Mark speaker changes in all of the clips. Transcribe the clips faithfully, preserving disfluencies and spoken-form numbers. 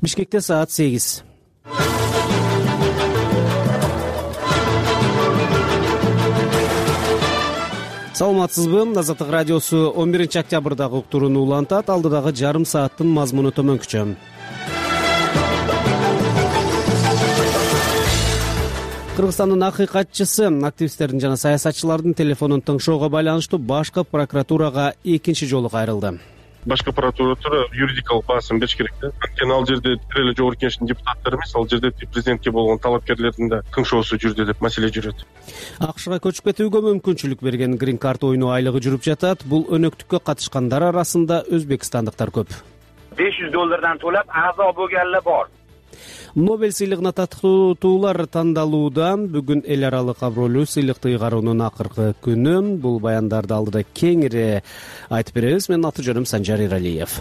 Speaker 1: Бишкекте саат сегиз. Саламатсызбы? Азаттык радиосу он биринчи октябрдагы уктурууну улантат. Алдыдагы жарым сааттын мазмуну төмөнкүчө. Кыргызстандын акыйкатчысы активисттердин жана саясатчылардын телефонун тыңшоого байланыштуу башкы прокуратурага экинчи жолу кайрылды.
Speaker 2: Башкы прокуратура юридикалык баасын бериш керек да. Анткени ал жерде бир эле жогорку кеңештин депутаттары эмес, ал жерде президентке болгон талапкерлердин да тыңшоосу жүрдү деп маселе жүрөт.
Speaker 1: АКШга көчүп кетүүгө мүмкүнчүлүк берген грин карт оюну айлыгы жүрүп жатат. Бул өнөктүккө катышкандар арасында өзбекстандыктар көп.
Speaker 3: беш жүз доллардан тоолап a'zo bo'lganlar bor.
Speaker 1: Нобель сыйлыгына татыктуулар тандалуудан бүгүн эл аралык абройлуу сыйлыкты ыйгаруунун акыркы күнү. Бул баяндарды алдыда кеңири айтып беребиз. Менин аты жөнүм Санжар Иралиев.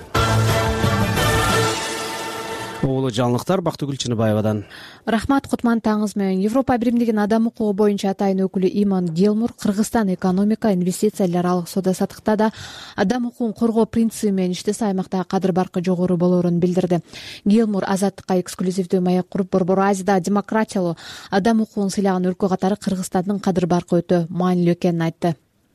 Speaker 1: Оолу жаңылыктар Бактыгүл Чыныбаевадан.
Speaker 4: Рахмат, Кутман, таңыз менен. Европа биримдигинин адам укугу боюнча атайын өкүлү Иман Гилмур Кыргызстан экономика, инвестиция, эл аралык соода саттыкта да адам укугун коргоо принциби менен иштесе аймактагы кадыр баркы жогору болоорун билдирди. Гилмур азаттыкка эксклюзивдүү маек куруп, Борбор Азияда демократиялуу адам укугун сыйлаган өлкө катары Кыргызстандын кадыр баркы өтө маанилүү экенин айтты.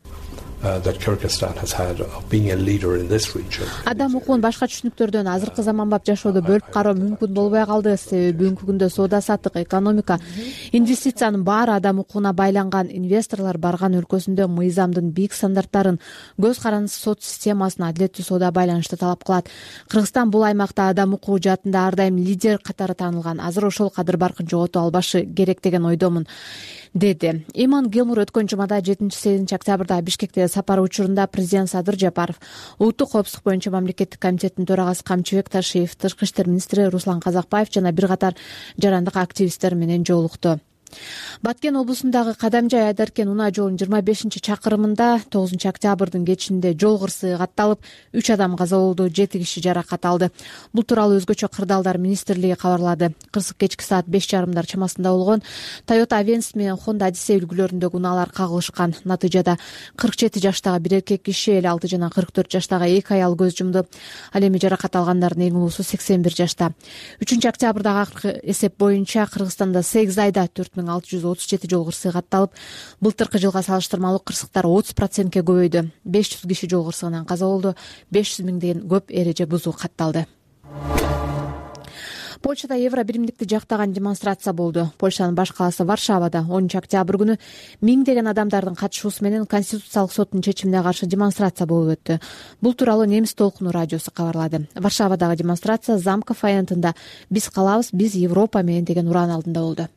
Speaker 4: Адам укугун башка түшүнүктөрдөн азыркы заманбап жашоодо бөлүп кароо мүмкүн болбой калды. Себеби бүгүнкү күндө соода саттык, экономика, инвестициянын баары адам укугуна байланган. Инвесторлор барган өлкөсүндө мыйзамдын бийик стандарттарын, көз карандысыз сот системасын, адилеттүү соода байланышты талап кылат. Кыргызстан бул аймакта адам укугу жаатында ар дайым лидер катары таанылган. Азыр ошол кадыр баркын жоготуп албашы керек деген ойдомун, деди. Иман Гилмур өткөн жумада жетинчи сегизинчи октябрда Бишкекте сапар учурунда президент Садыр Жапаров, улуттук коопсуздук боюнча мамлекеттик комитеттин төрагасы Камчыбек Ташиев, тышкы иштер министри Руслан Казакбаев жана бир катар жарандык активисттер менен жолукту. Баткен облусундагы Кадамжай Айдаркен унаа жолунун жыйырма бешинчи чакырымында тогузунчу октябрдын кечинде жол кырсыгы катталып, үч адам каза болду, жети киши жаракат алды. Бул тууралуу өзгөчө кырдаалдар министрлиги кабарлады. Кырсык кечки саат беш жарымдар чамасында болгон. Toyota Avensis менен Honda Odyssey үлгүлөрүндөгү унаалар кагылышкан. Натыйжада кырк жети жаштагы бир эркек киши, элүү алты жана кырк төрт жаштагы эки аял көз жумду. Ал эми жаракат алгандардын эң улуусу сексен бир жашта. үчүнчү октябрдагы акыркы эсеп боюнча Кыргызстанда сегиз айда төрт миң алты жүз отуз жети жол кырсыгы катталып, былтыркы жылга салыштырмалуу кырсыктар отуз процентке көбөйдү. беш жүз киши жол кырсыгынан каза болду, беш жүз миңден көп эреже бузуу катталды. Польшада евро биримдикти жактаган демонстрация болду. Польшанын баш калаасы Варшавада онунчу октябрь күнү миңдеген адамдардын катышуусу менен Конституциялык соттун чечимине каршы демонстрация болуп өттү. Бул тууралуу Немис толкуну радиосу кабарлады. Варшавадагы демонстрация Замков аянтында "Биз калабыз, биз Европа менен" деген уран алдында болду.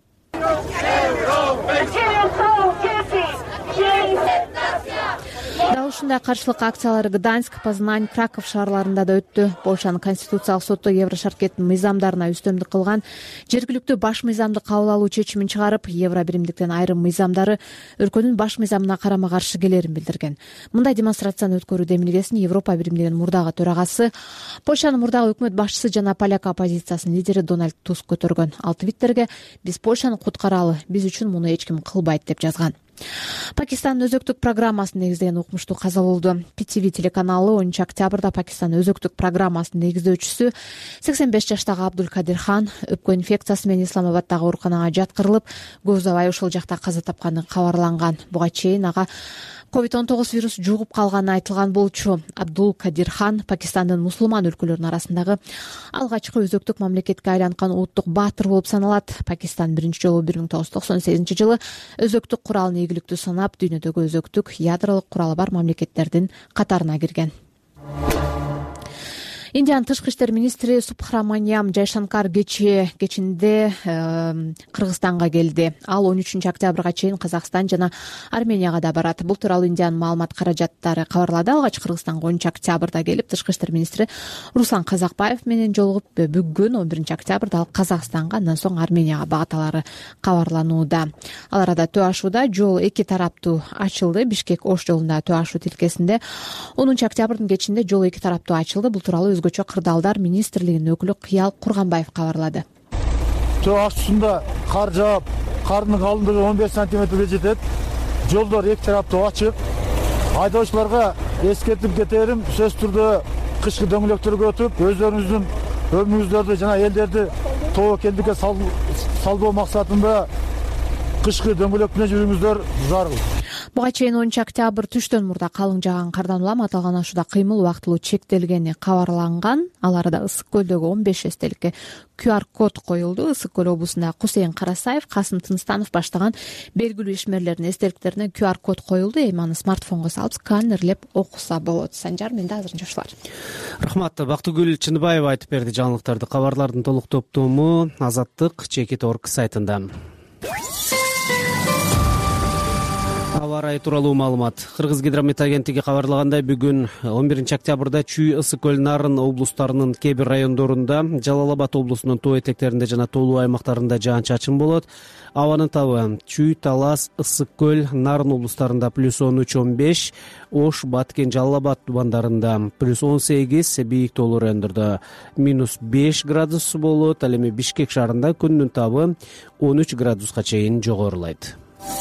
Speaker 4: Дал ушундай каршылык акциялары Гданьск, Познань, Краков шаарларында да өттү. Польшанын Конституциялык соту Еврошаркеттин мыйзамдарына үстөмдүк кылган жергиликтүү баш мыйзамды кабыл алуу чечимин чыгарып, евро биримдиктен айрым мыйзамдары өлкөнүн баш мыйзамына карама каршы келерин билдирген. Мындай демонстрацияны өткөрүү демилгесин Европа биримдигинин мурдагы төрагасы, Польшанын мурдагы өкмөт башчысы жана поляк оппозициясынын лидери Дональд Туск көтөргөн. Ал Твиттерге "Биз Польшаны куткаралы, биз үчүн муну эч ким кылбайт" деп жазган. Пакистандын өзөктүк программасын негиздеген укмуштуу каза болду. Пи Ти Ви телеканалы онунчу октябрда Пакистандын өзөктүк программасынын негиздөөчүсү сексен беш жаштагы Абдулкадирхан өпкө инфекциясы менен Исламабаддагы ооруканага жаткырылып, көп узабай ошол жакта каза тапканы кабарланган. Буга чейин ага ковид он тогуз вирусу жугуп калганы айтылган болчу. Абдул Кадирхан Пакистандын мусулман өлкөлөрүнүн арасындагы алгачкы өзөктүк мамлекетке айланткан улуттук баатыр болуп саналат. Пакистан биринчи жолу бир миң тогуз жүз токсон сегизинчи жылы өзөктүк куралын ийгиликтүү санап, дүйнөдөгү өзөктүк ядролук куралы бар мамлекеттердин катарына кирген. Индиянын тышкы иштер министри Субхраманиям Жайшанкар кечээ кечинде Кыргызстанга келди. Ал он үчүнчү октябрга чейин Казакстан жана Арменияга да барат. Бул тууралуу Индиянын маалымат каражаттары кабарлады. Алгач Кыргызстанга онунчу октябрда келип, тышкы иштер министри Руслан Казакбаев менен жолугуп, бүгүн он биринчи октябрда ал Казакстанга, андан соң Арменияга багаталары кабарланууда. Ал арада төө ашууда жол эки тараптуу ачылды. Бишкек Ош жолунда төө ашуу тилкесинде онунчу октябрдын кечинде жол эки тараптуу ачылды. Бул тууралуу өзгөчө кырдаалдар министрлигинин өкүлү Кыял Курганбаев кабарлады.
Speaker 5: Төө ашуусунда кар жаап, кардын калыңдыгы он беш сантиметрге жетет. Жолдор эки тараптуу ачык. Айдоочуларга эскертип кетерим, сөзсүз түрдө кышкы дөңгөлөктөргө өтүп, өздөрүңүздүн өмүрүңүздөрдү жана элдерди тобокелдикке салбоо максатында кышкы дөңгөлөк менен жүрүңүздөр зарыл.
Speaker 4: Буга чейин онунчу октябрь түштөн мурда калың жааган кардан улам аталган ашууда кыймыл убактылуу чектелгени кабарланган. Ал арада Ысык көлдөгү он беш эстеликке ку ар код коюлду. Ысык көл облусунда Кусейин Карасаев, Касым Тынстанов баштаган белгилүү ишмерлердин эстеликтерине ку ар код коюлду. Эми аны смартфонго салып сканерлеп окуса болот. Санжар, менде азырынча ушулар.
Speaker 1: Рахмат. Бактыгүл Чыныбаева айтып берди жаңылыктарды. Кабарлардын толук топтому Азаттык Чекит Орг сайтында. Аба ырайы тууралуу маалымат. Кыргыз гидромет агенттиги кабарлагандай, бүгүн он биринчи октябрда Чүй, Ысык көл, Нарын облустарынын кээ бир райондорунда, Жалал Абад облусунун тоо этектеринде жана тоолуу аймактарында жаан-чачын болот. Абанын табы Чүй, Талас, Ысык көл, Нарын облустарында плюс он үч он беш, Ош, Баткен, Жалал Абад тубандарында плюс он сегиз, бийик тоолуу райондордо минус беш градус болот. Ал эми Бишкек шаарында күндүн табы он үч градуска чейин жогорулайт.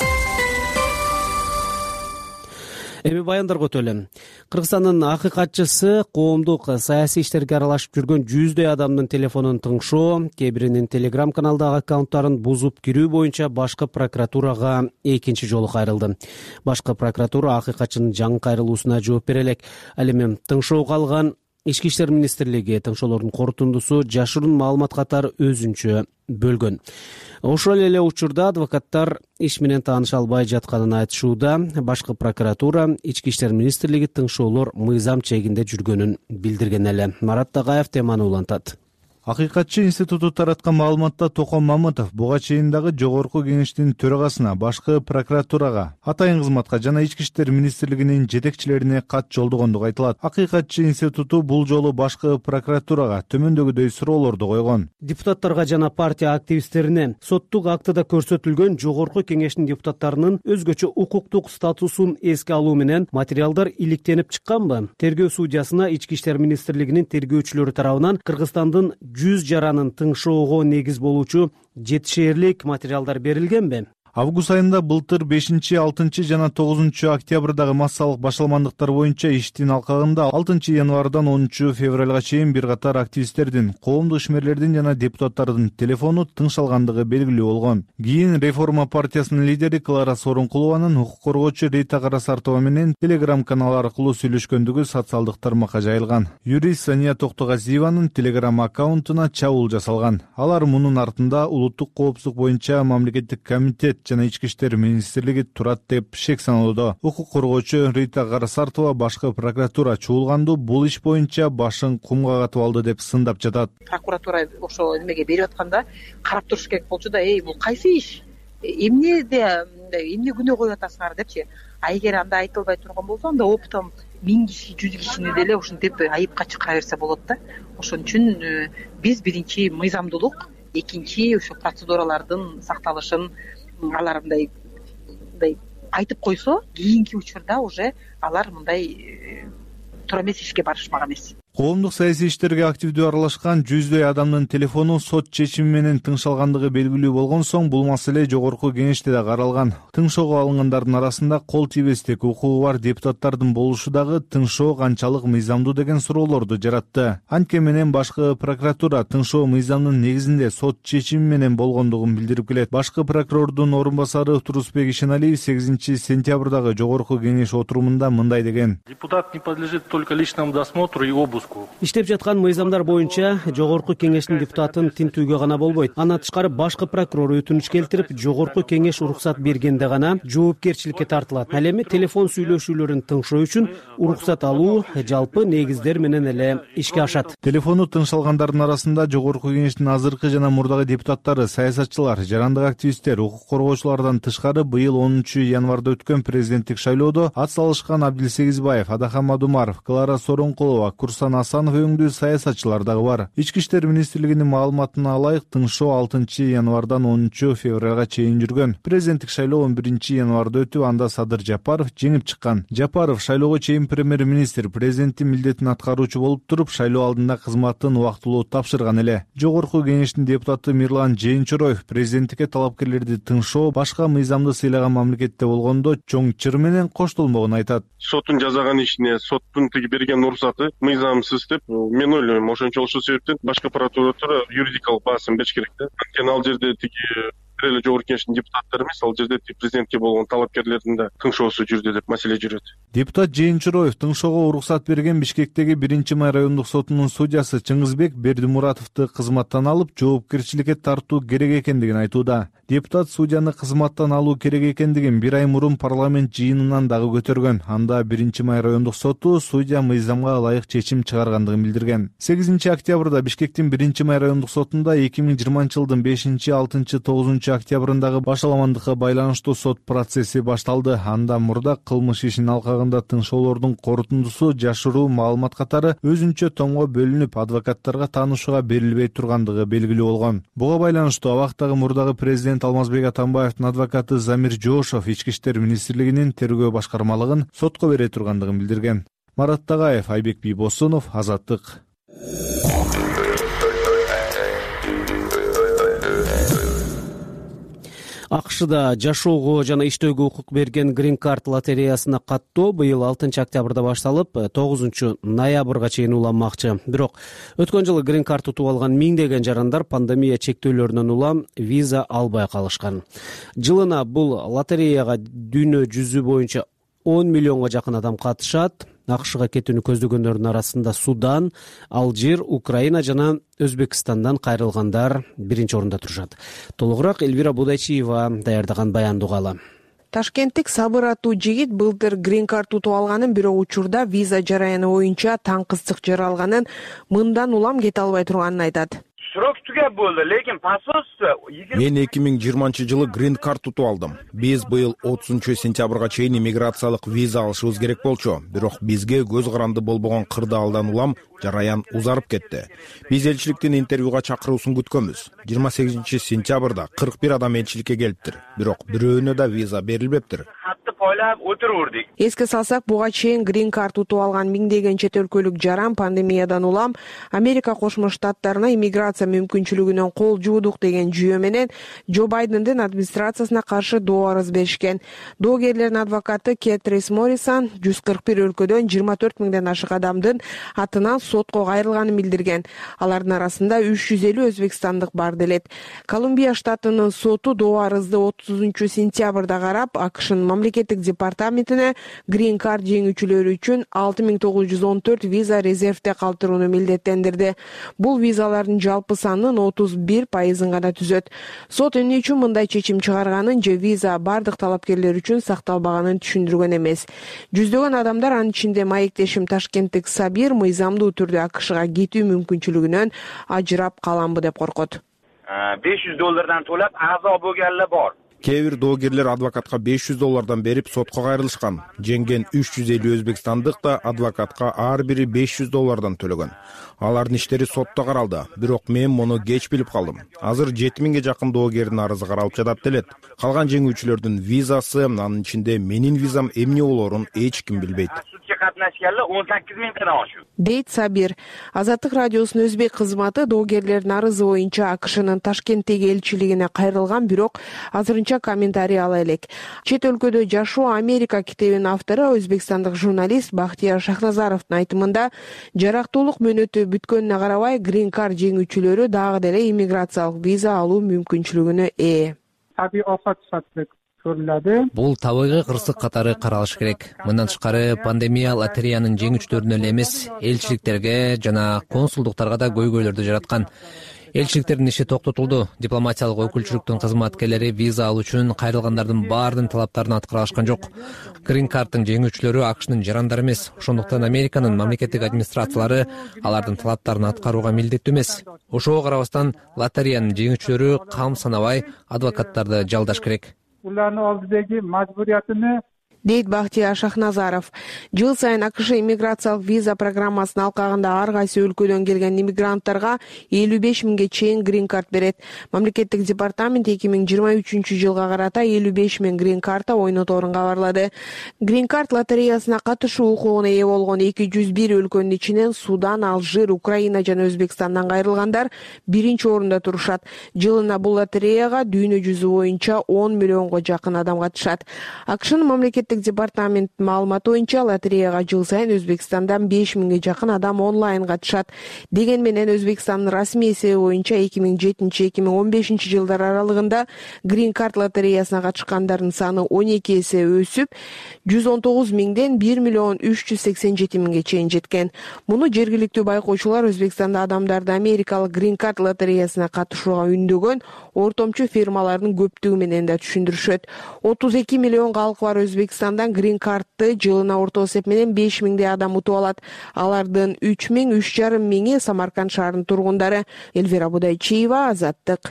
Speaker 1: Эми баяндарга өтөлү. Кыргызстандын акыйкатчысы коомдук саясий иштерге аралашып жүргөн жүздөй адамдын телефонун тыңшоо, кээ биринин Telegram каналдагы аккаунттарын бузуп кирүү боюнча башкы прокуратурага экинчи жолу кайрылды. Башкы прокуратура акыйкатчынын жаңы кайрылуусуна жооп бере элек. Ал эми тыңшоого алган Ички иштер министрлиги тыңшоолордун корутундусу жашыруун маалымат катары өзүнчө бөлгөн. Ошол эле учурда адвокаттар иш менен тааныша албай жатканын айтышууда. Башкы прокуратура Ички иштер министрлиги тыңшоолор мыйзам чегинде жүргөнүн билдирген эле. Марат Тагаев теманы улантат.
Speaker 6: Акыйкатчы институту тараткан маалыматта Токон Мамытов буга чейин дагы жогорку кеңештин төрагасына, башкы прокуратурага, атайын кызматка жана Ички иштер министрлигинин жетекчилерине кат жолдогондугу айтылат. Акыйкатчы институту бул жолу башкы прокуратурага төмөндөгүдөй суроолорду койгон.
Speaker 1: Депутаттарга жана партия активисттерине соттук актыда көрсөтүлгөн жогорку кеңештин депутаттарынын өзгөчө укуктук статусун эске алуу менен материалдар иликтенип чыкканбы? Тергөө судьясына Ички иштер министрлигинин тергөөчүлөрү тарабынан Кыргызстандын жүз жаранын тыңшоого негиз болуучу жети шээрлик материалдар берилгенби?
Speaker 6: Август айында былтыр бешинчи, алтынчы жана тогузунчу октябрдагы массалык башаламандыктар боюнча иштин алкагында алтынчы январдан онунчу февралга чейин бир катар активисттердин, коомдук ишмерлердин жана депутаттардын телефону тыңшалгандыгы белгилүү болгон. Кийин Реформа партиясынын лидери Клара Сооронкулованын укук коргоочу Рита Карасартова менен Telegram каналы аркылуу сүйлөшкөндүгү социалдык тармакка жайылган. Юрист Сания Токтогазиеванын Telegram аккаунтуна чабуул жасалган. Алар мунун артында улуттук коопсуздук боюнча мамлекеттик комитет жана Ички иштер министрлиги турат деп шек саноодо. Укук коргоочу Рита Карасартова башкы прокуратура чуулганду бул иш боюнча башын кумга катып алды деп сындап жатат.
Speaker 7: Прокуратура ошо эмеге берип атканда карап туруш керек болчу да, эй бул кайсы иш? Эмнеде эмне күнөө коюп атасыңар депчи. А эгер анда айтылбай турган болсо, анда оптом миң киши, жүз кишини деле ушинтип айыпка чакыра берсе болот да. Ошон үчүн биз биринчи мыйзамдуулук, экинчи ошо процедуралардын сакталышын алар мындай мындай айтып койсо, кийинки учурда уже алар мындай туура эмес ишке барышмак эмес.
Speaker 6: Коомдук саясий иштерге активдүү аралашкан жүздөй адамдын телефону сот чечими менен тыңшалгандыгы белгилүү болгон соң, бул маселе жогорку кеңеште да каралган. Тыңшоого алынгандардын арасында кол тийбестик укугу бар депутаттардын болушу дагы тыңшоо канчалык мыйзамдуу деген суроолорду жаратты. Анткени менен башкы прокуратура тыңшоо мыйзамдын негизинде сот чечими менен болгондугун билдирип келет. Башкы прокурордун орун басары Турусбек Ишеналиев сегизинчи сентябрдагы жогорку кеңеш отурумунда мындай деген:
Speaker 8: Депутат не подлежит только личному досмотру и обыску.
Speaker 1: Иштеп жаткан мыйзамдар боюнча жогорку кеңештин депутатын тинтүүгө гана болбойт. Андан тышкары башкы прокурор өтүнүч келтирип, жогорку кеңеш уруксат бергенде гана жоопкерчиликке тартылат. Ал эми телефон сүйлөшүүлөрүн тыңшоо үчүн уруксат алуу жалпы негиздер менен эле ишке ашат.
Speaker 6: Телефону тыңшалгандардын арасында жогорку кеңештин азыркы жана мурдагы депутаттары, саясатчылар, жарандык активисттер, укук коргоочулардан тышкары быйыл онунчу январда өткөн президенттик шайлоодо ат салышкан Абдилсегизбаев, Адахан Мадумаров, Клара Сооронкулова, Курсан Асанов өңдүү саясатчылар дагы бар. Ички иштер министрлигинин маалыматына алайык, тыңшоо алтынчы январдан онунчу февралга чейин жүргөн. Президенттик шайлоо он биринчи январда өтүп, анда Садыр Жапаров жеңип чыккан. Жапаров шайлоого чейин премьер-министр, президенттин милдетин аткаруучу болуп туруп, шайлоо алдында кызматын убактылуу тапшырган эле. Жогорку кеңештин депутаты Мирлан Жээнчороев президенттикке талапкерлерди тыңшоо башка мыйзамды сыйлаган мамлекетте болгондо чоң чыр менен коштолмогун айтат.
Speaker 2: Соттун жасаган ишине соттун тиги берген уруксаты мыйзам тыгымсыз деп мен ойлойм. Ошончо ошол себептен башкы прокуратура юридикалык баасын бериш керек да. Анткени ал жерде тиги бир эле жогорку кеңештин депутаттары эмес, ал жерде президентке болгон талапкерлердин да тыңшоосу жүрдү деп маселе жүрөт.
Speaker 6: Депутат Жээнчуроев тыңшоого уруксат берген Бишкектеги биринчи май райондук сотунун судьясы Чыңгызбек Бердимуратовду кызматтан алып, жоопкерчиликке тартуу керек экендигин айтууда. Депутат судьяны кызматтан алуу керек экендигин бир ай мурун парламент жыйынынан дагы көтөргөн. Анда биринчи май райондук соту судья мыйзамга ылайык чечим чыгаргандыгын билдирген. сегизинчи октябрда Бишкектин биринчи май райондук сотунда эки миң жыйырманчы жылдын бешинчи, алтынчы, тогузунчу октябрындагы башаламандыкка байланыштуу сот процесси башталды. Анда мурда кылмыш ишин алкагында тыңшоолордун корутундусу жашыруу маалымат катары өзүнчө томго бөлүнүп, адвокаттарга таанышууга берилбей тургандыгы белгилүү болгон. Буга байланыштуу абактагы мурдагы президент Алмазбек Атамбаевдин адвокаты Замир Жоошов Ички иштер министрлигинин тергөө башкармалыгын сотко бере тургандыгын билдирген. Марат Тагаев, Айбек Бийбосунов, Азаттык.
Speaker 1: АКШда жашоого жана иштөөгө укук берген Green Card лотереясына каттоо быйыл алтынчы октябрда башталып, тогузунчу ноябрга чейин уланмакчы. Бирок өткөн жылы Green Card утуп алган миңдеген жарандар пандемия чектөөлөрүнөн улам виза албай калышкан. Жылына бул лотереяга дүйнө жүзү боюнча он миллионго жакын адам катышат. АКШга кетүүнү көздөгөндөрдүн арасында Судан, Алжир, Украина жана Өзбекстандан кайрылгандар биринчи орунда турушат. Толугураак Элвира Будайчиева даярдаган баянды угалы.
Speaker 9: Ташкенттик Сабыр аттуу жигит былтыр Green Card утуп алганын, бирок учурда виза жараяны боюнча таң кыстык жаралганын, мындан улам кете албай турганын айтат.
Speaker 3: Срок түгөп болду, лекин посольство
Speaker 10: Мен эки миң жыйырманчы жылы Green Card утуп алдым. Биз быйыл отузунчу сентябрга чейин иммиграциялык виза алышыбыз керек болчу. Бирок бизге көз каранды болбогон кырдаалдан улам жараян узарып кетти. Биз элчиликтин интервьюга чакыруусун күткөнбүз. жыйырма сегизинчи сентябрда кырк бир адам элчиликке келиптир. Бирок бирөөнө да виза берилбептир.
Speaker 3: пойлап отурурдук.
Speaker 9: Эске салсак, буга чейин Green Card утуп алган миңдеген чет өлкөлүк жаран пандемиядан улам Америка Кошмо Штаттарына иммиграция мүмкүнчүлүгүнөн кол жуудук деген жүйө менен Джо Байдендин администрациясына каршы доо арыз беришкен. Доогерлердин адвокаты Кетрис Моррисон жүз кырк бир өлкөдөн жыйырма төрт миңден ашык адамдын атынан сотко кайрылганын билдирген. Алардын арасында үч жүз элүү өзбекстандык бар делет. Колумбия штатынын соту доо арызды отузунчу сентябрда карап, АКШнын мамлекеттик департаментине Green Card жеңүүчүлөрү үчүн алты миң тогуз жүз он төрт виза резервде калтырууну милдеттендирди. Бул визалардын жалпы санынын отуз бир пайызын гана түзөт. Сот эмне үчүн мындай чечим чыгарганын же виза бардык талапкерлер үчүн сакталбаганын түшүндүргөн эмес. Жүздөгөн адамдар, анын ичинде маектешим Ташкенттик Сабир, мыйзамдуу түрдө АКШга кетүү мүмкүнчүлүгүнөн ажырап каламбы деп коркот.
Speaker 3: беш жүз доллардан толоп азо болгонлар бар.
Speaker 10: Кээ бир доогерлер адвокатка беш жүз доллардан берип сотко кайрылышкан. Жеңген үч жүз элүү өзбекстандык да адвокатка ар бири беш жүз доллардан төлөгөн. Алардын иштери сотто каралды, бирок мен муну кеч билип калдым. Азыр жети миңге жакын доогердин арызы каралып жатат делет. Калган жеңүүчүлөрдүн визасы, анын ичинде менин визам эмне болоорун эч ким билбейт.
Speaker 3: Катнашкандар он сегиз миңден ашык.
Speaker 9: Дейт Сабир. Азаттык радиосунун өзбек кызматы доогерлердин арызы боюнча АКШнын Ташкенттеги элчилигине кайрылган, бирок азырынча комментарий ала элек. Чет өлкөдө жашоо Америка китебинин автору, өзбекстандык журналист Бахтияр Шахназаровдун айтымында, жарактуулук мөөнөтү бүткөнүнө карабай Green Card жеңүүчүлөрү дагы деле иммиграциялык виза алуу мүмкүнчүлүгүнө ээ.
Speaker 11: Бул табигый кырсык катары каралыш керек. Мындан тышкары пандемия лотереянын жеңүүчүлөрүнө эле эмес, элчиликтерге жана консулдуктарга да көйгөйлөрдү жараткан. Элчиликтердин иши токтотулду. Дипломатиялык өкүлчүлүктүн кызматкерлери виза алуу үчүн кайрылгандардын баардын талаптарын аткара алышкан жок. Green Card'тын жеңүүчүлөрү АКШнын жарандары эмес. Ошондуктан Американын мамлекеттик администрациялары алардын талаптарын аткарууга милдеттүү эмес. Ошого карабастан лотереянын жеңүүчүлөрү кам санабай адвокаттарды жалдаш керек.
Speaker 12: Улардын алдыдагы мажбуриятыны
Speaker 9: дейт Бахтияр Шахназаров. Жыл сайын АКШ иммиграциялык виза программасынын алкагында ар кайсы өлкөдөн келген иммигранттарга элүү беш миңге чейин Green Card берет. Мамлекеттик департамент эки миң жыйырма үчүнчү жылга карата элүү беш миң Green Card'а ойноторун кабарлады. Green Card лотереясына катышуу укугуна ээ болгон эки жүз бир өлкөнүн ичинен Судан, Алжир, Украина жана Өзбекстандан кайрылгандар биринчи орунда турушат. Жылына бул лотереяга дүйнө жүзү боюнча он миллионго жакын адам катышат. АКШнын мамлекеттик мамлекеттик департаменттин маалыматы боюнча лотереяга жыл сайын Өзбекстандан беш миңге жакын адам онлайн катышат. Деген менен Өзбекстандын расмий эсеби боюнча эки миң жетинчи эки миң он бешинчи жылдар аралыгында Green Card лотереясына катышкандардын саны он эки эсе өсүп, жүз он тогуз миңден бир миллион үч жүз сексен жети миңге чейин жеткен. Муну жергиликтүү байкоочулар Өзбекстанда адамдарды Америкалык Green Card лотереясына катышууга үндөгөн ортомчу фирмалардын көптүгү менен да түшүндүрүшөт. отуз эки миллион калкы бар Өзбекстандан Green Card'ты жылына орто эсеп менен беш миңдей адам утуп алат. Алардын үч миң үч жарым миңи Самарканд шаарынын тургундары. Эльвира Будайчиева, Азаттык.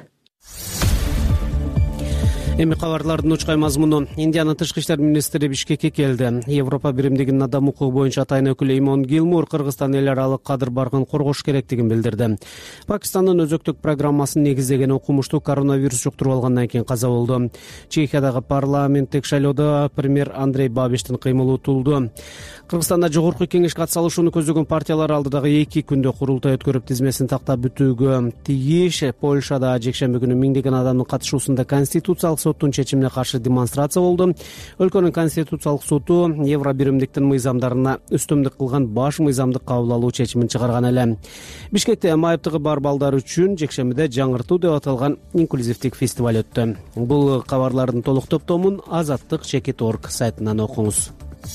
Speaker 1: Эми кабарлардын учкай мазмуну. Индиянын тышкы иштер министри Бишкекке келди. Европа биримдигинин адам укугу боюнча атайын өкүлү Эймон Гилмур Кыргызстан эл аралык кадыр баркын коргош керектигин билдирди. Пакистандын өзөктүк программасын негиздеген окумуштуу коронавирус жуктуруп алгандан кийин каза болду. Чехиядагы парламенттик шайлоодо премьер Андрей Бабиштин кыймылы утулду. Кыргызстанда жогорку кеңешке катышууну көздөгөн партиялар алдыдагы эки күндө курултай өткөрүп тизмесин тактап бүтүүгө тийиш. Польшада жекшемби күнү миңдеген адамдын катышуусунда конституциялык соттун чечимине каршы демонстрация болду. Өлкөнүн конституциялык соту евро биримдиктин мыйзамдарына үстөмдүк кылган баш мыйзамдык кабыл алуу чечимин чыгарган эле. Бишкекте майыптыгы бар балдар үчүн жекшембиде жаңыртуу деп аталган инклюзивдик фестиваль өттү. Бул кабарлардын толук топтомун Азаттык чекит точка орг сайтынан окуңуз.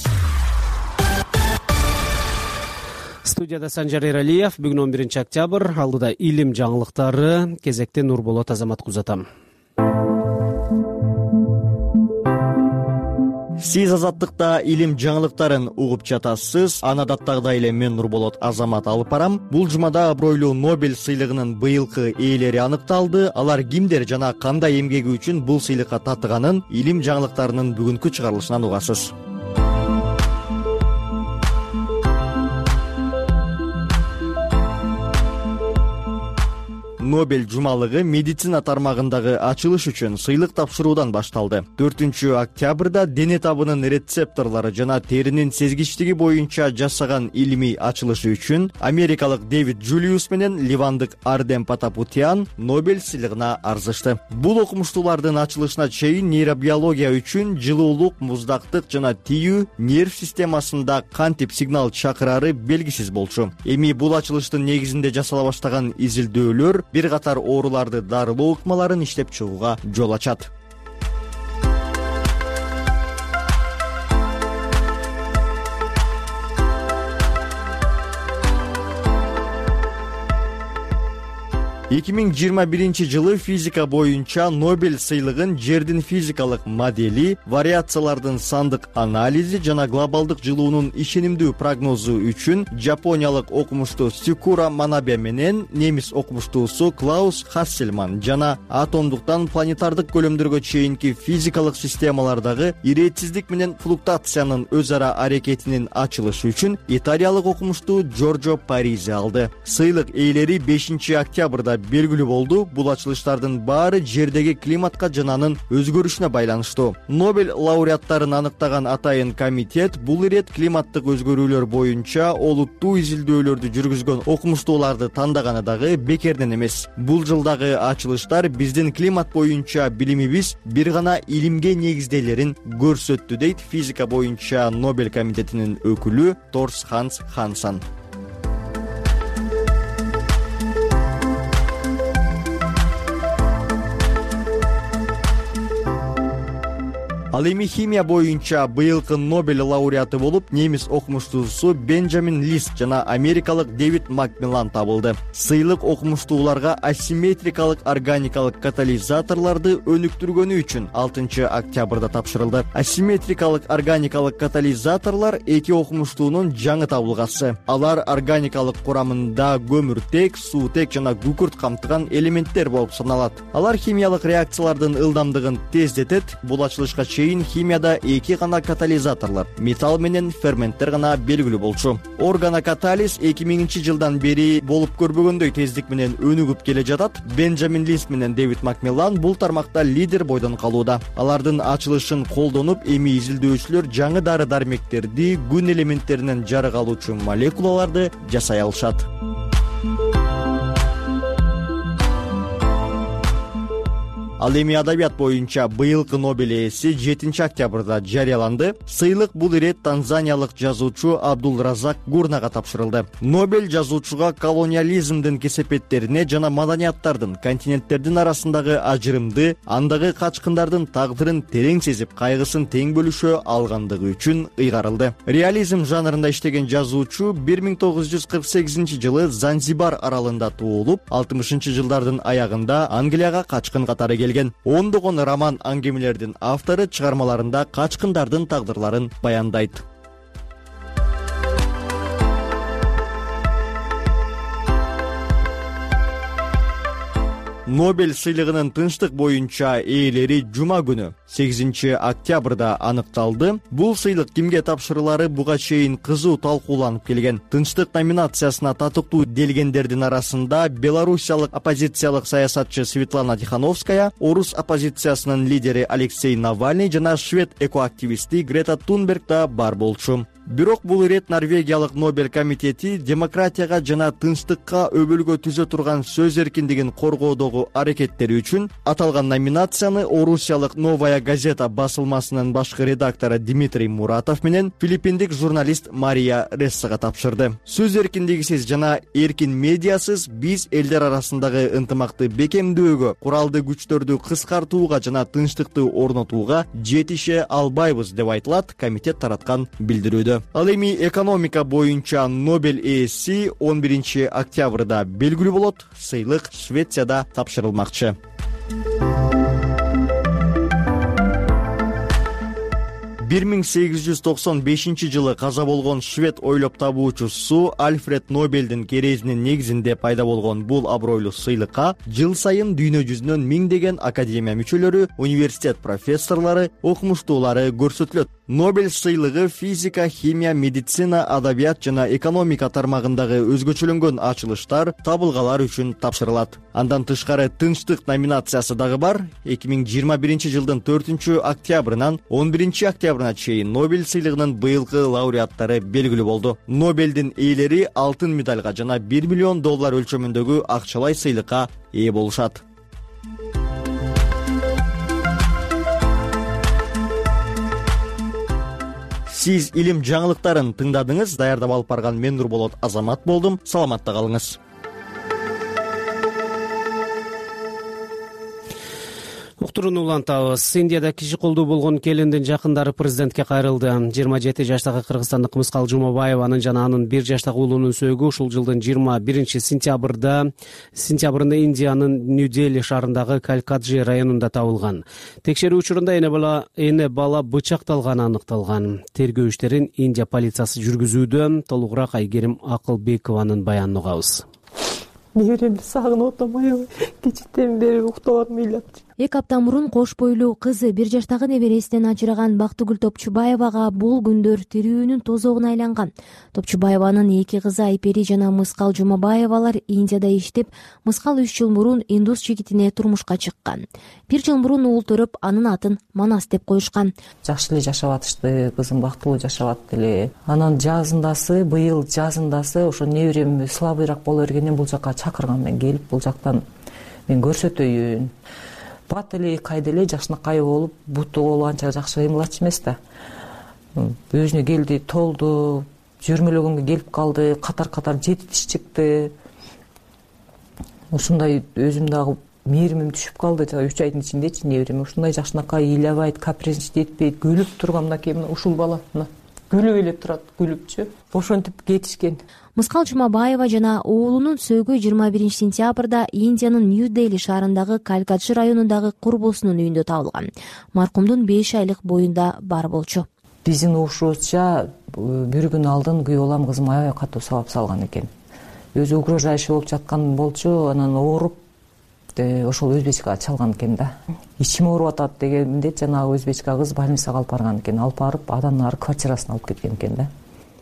Speaker 1: Студияда Санжар Эралиев. Бүгүн он биринчи октябрь. Алдыда илим жаңылыктары. Кезекте Нурболот Азамат кузатам.
Speaker 13: Сиз Азаттыкта илим жаңылыктарын угуп жатасыз. Аны адаттагыдай эле мен Нурболот Азамат алып барам. Бул жумада абройлуу Нобель сыйлыгынын быйылкы ээлери аныкталды. Алар кимдер жана кандай эмгеги үчүн бул сыйлыкка татыганын илим жаңылыктарынын бүгүнкү чыгарылышынан угасыз. Нобель жумалыгы медицина тармагындагы ачылыш үчүн сыйлык тапшыруудан башталды. төртүнчү октябрда дене табынын рецепторлору жана теринин сезгичтиги боюнча жасаган илимий ачылышы үчүн америкалык Дэвид Джулиус менен ливандык Ардем Патапутян Нобель сыйлыгына арзышты. Бул окумуштуулардын ачылышына чейин нейробиология үчүн жылуулук, муздактык жана тиүү нерв системасында кантип сигнал чакырары белгисиз болчу. Эми бул ачылыштын негизинде жасала баштаган изилдөөлөр бир катар ооруларды дарылоо ыкмаларын иштеп чыгууга жол ачат. эки миң жыйырма биринчи жылы физика боюнча Нобель сыйлыгын жердин физикалык модели, вариациялардын сандык анализи жана глобалдык жылуунун ишенимдүү прогнозу үчүн жапониялык окумуштуу Сикура Манабе менен немис окумуштуусу Клаус Хассельман жана атомдуктан планетардык көлөмдөргө чейинки физикалык системалардагы иретсиздик менен флуктуациянын өз ара аракетинин ачылышы үчүн италиялык окумуштуу Джорджо Паризи алды. Сыйлык ээлери бешинчи октябрда белгилүү болду. Бул ачылыштардын баары жердеги климатка жана анын өзгөрүшүнө байланыштуу. Нобель лауреаттарын аныктаган атайын комитет бул ирет климаттык өзгөрүүлөр боюнча олуттуу изилдөөлөрдү жүргүзгөн окумуштууларды тандаганы дагы бекерден эмес. Бул жылдагы ачылыштар биздин климат боюнча билимибиз бир гана илимге негизделерин көрсөттү, дейт физика боюнча Нобель комитетинин өкүлү Торс Ханс Хансан. Ал эми химия боюнча быйылкы Нобель лауреаты болуп немис окумуштуусу Бенджамин Лист жана америкалык Дэвид Макмиллан табылды. Сыйлык окумуштууларга асимметрикалык органикалык катализаторлорду өнүктүргөнү үчүн алтынчы октябрда тапшырылды. Асимметрикалык органикалык катализаторлор эки окумуштуунун жаңы табылгасы. Алар органикалык курамында көмүртек, суутек жана күкүрт камтыган элементтер болуп саналат. Алар химиялык реакциялардын ылдамдыгын тездетет. Бул ачылышка химияда эки гана катализаторлор, металл менен ферменттер гана белгилүү болчу. Органокатализ эки миңинчи жылдан бери болуп көрбөгөндөй тездик менен өнүгүп келе жатат. Бенджамин Лист менен Дэвид Макмиллан бул тармакта лидер бойдон калууда. Алардын ачылышын колдонуп, эми изилдөөчүлөр жаңы дары-дармектерди, күн элементтеринен жарык алуучу молекулаларды жасай алышат. Ал эми адабият боюнча быйылкы Нобель ээси жетинчи октябрда жарыяланды. Сыйлык бул ирет танзаниялык жазуучу Абдулразак Гурнага тапшырылды. Нобель жазуучуга колониализмдин кесепеттерине жана маданияттардын, континенттердин арасындагы ажырымды, андагы качкындардын тагдырын терең сезип, кайгысын тең бөлүшө алгандыгы үчүн ыйгарылды. Реализм жанрында иштеген жазуучу бир миң тогуз жүз кырк сегизинчи жылы Занзибар аралында туулуп, алтымышынчы жылдардын аягында Англияга качкын катары келген. Ондогон роман аңгемелердин автору чыгармаларында качкындардын тагдырларын баяндайт. Нобель сыйлыгынын тынчтык боюнча ээлери жума күнү сегизинчи октябрда аныкталды. Бул сыйлык кимге тапшырылары буга чейин кызуу талкууланып келген. Тынчтык номинациясына татыктуу делгендердин арасында белоруссиялык оппозициялык саясатчы Светлана Тихановская, орус оппозициясынын лидери Алексей Навальный жана швед экоактивисти Грета Тунберг да бар болчу. Бирок бул ирет Норвегиялык Нобель комитети демократияга жана тынчтыкка өбөлгө түзө турган сөз эркиндигин коргоодогу аракеттери үчүн аталган номинацияны орусиялык Новая газета басылмасынын башкы редактору Дмитрий Муратов менен филиппиндик журналист Мария Рессага тапшырды. Сөз эркиндигисиз жана эркин медиасыз биз элдер арасындагы ынтымакты бекемдөөгө, куралдуу күчтөрдү кыскартууга жана тынчтыкты орнотууга жетише албайбыз деп айтылат комитет тараткан билдирүүдө. Ал эми экономика боюнча Нобель ээси он биринчи октябрда белгилүү болот. Сыйлык Швецияда тапшырылмакчы. бир миң сегиз жүз токсон бешинчи жылы каза болгон швед ойлоп табуучусу Альфред Нобелдин керезинин негизинде пайда болгон бул абройлуу сыйлыкка жыл сайын дүйнө жүзүнөн миңдеген академия мүчөлөрү, университет профессорлору, окумуштуулары көрсөтүлөт. Нобель сыйлыгы физика, химия, медицина, адабият жана экономика тармагындагы өзгөчөлөнгөн ачылыштар, табылгалар үчүн тапшырылат. Андан тышкары тынчтык номинациясы дагы бар. эки миң жыйырма биринчи жылдын төртүнчү октябрынан он биринчи октябрына чейин Нобель сыйлыгынын быйылкы лауреаттары белгилүү болду. Нобелдин ээлери алтын медальга жана бир миллион доллар өлчөмүндөгү акчалай сыйлыкка ээ болушат. Сиз илим жаңылыктарын тыңдадыңыз. Даярдап алып барган мен Нурболот Азамат болдум. Саламатта калыңыз.
Speaker 1: Уктуруну улантабыз. Индияда киши колдуу болгон келиндин жакындары президентке кайрылды. жыйырма жети жаштагы кыргызстандык Мыскал Жумабаеванын жана анын бир жаштагы уулунун сөөгү ушул жылдын жыйырма биринчи сентябрда сентябрында Индиянын Нью-Дели шаарындагы Калькаджи районунда табылган. Текшерүү учурунда эне бала эне бала бычакталганы аныкталган. Тергөө иштерин Индия полициясы жүргүзүүдө. Толугураак Айгерим Акылбекованын баянын угабыз.
Speaker 14: Неберемди сагынып атам, аябай кечиттен бери уктап ыйлап.
Speaker 15: Эки апта мурун кош бойлуу кызы бир жаштагы небересинен ажыраган Бактыгүл Топчубаевага бул күндөр тирүүнүн тозогуна айланган. Топчубаеванын эки кызы Айпери жана Мыскал Жумабаевалар Индияда иштеп, Мыскал үч жыл мурун индус жигитине турмушка чыккан. Бир жыл мурун уул төрөп, анын атын Манас деп коюшкан.
Speaker 14: Жакшы эле жашап атышты, кызым бактылуу жашап атты эле. Анан жазындасы, быйыл жазындасы ошо неберем слабыйраак боло бергенден бул жакка чакырган, мен келип бул жактан мен көрсөтөйүн. Бат эле, кайда эле жакшынакай болуп, буту болуп анча жакшы кыймылчу эмес да. Өзүнө келди, толду, жөрмөлөгөнгө келип калды, катар-катар жети тиш чыкты. Ушундай өзүм дагы мээримим түшүп калды, үч айдын ичиндечи неберем. Ушундай жакшынакай ыйлабайт, капризничать этпейт, күлүп турган мынакей мына ушул бала, мына күлүп эле турат, күлүпчү. Ошентип кетишкен.
Speaker 15: Мыскал Жумабаева жана уулунун сөөгү жыйырма биринчи сентябрда Индиянын Нью-Дели шаарындагы Калькаджи районундагы курбусунун үйүндө табылган. Маркумдун беш айлык боюнда бар болчу.
Speaker 14: Биздин угушубузча бир күн алдын күйөө балам кызым аябай катуу сабап салган экен. Өзү угрожающий болуп жаткан болчу, анан ооруп ошол өзбечкага чалган экен да. Ичим ооруп атат дегенде жанагы өзбечка кыз больницага алып барган экен. Алып барып, адан ары квартирасына алып кеткен экен да.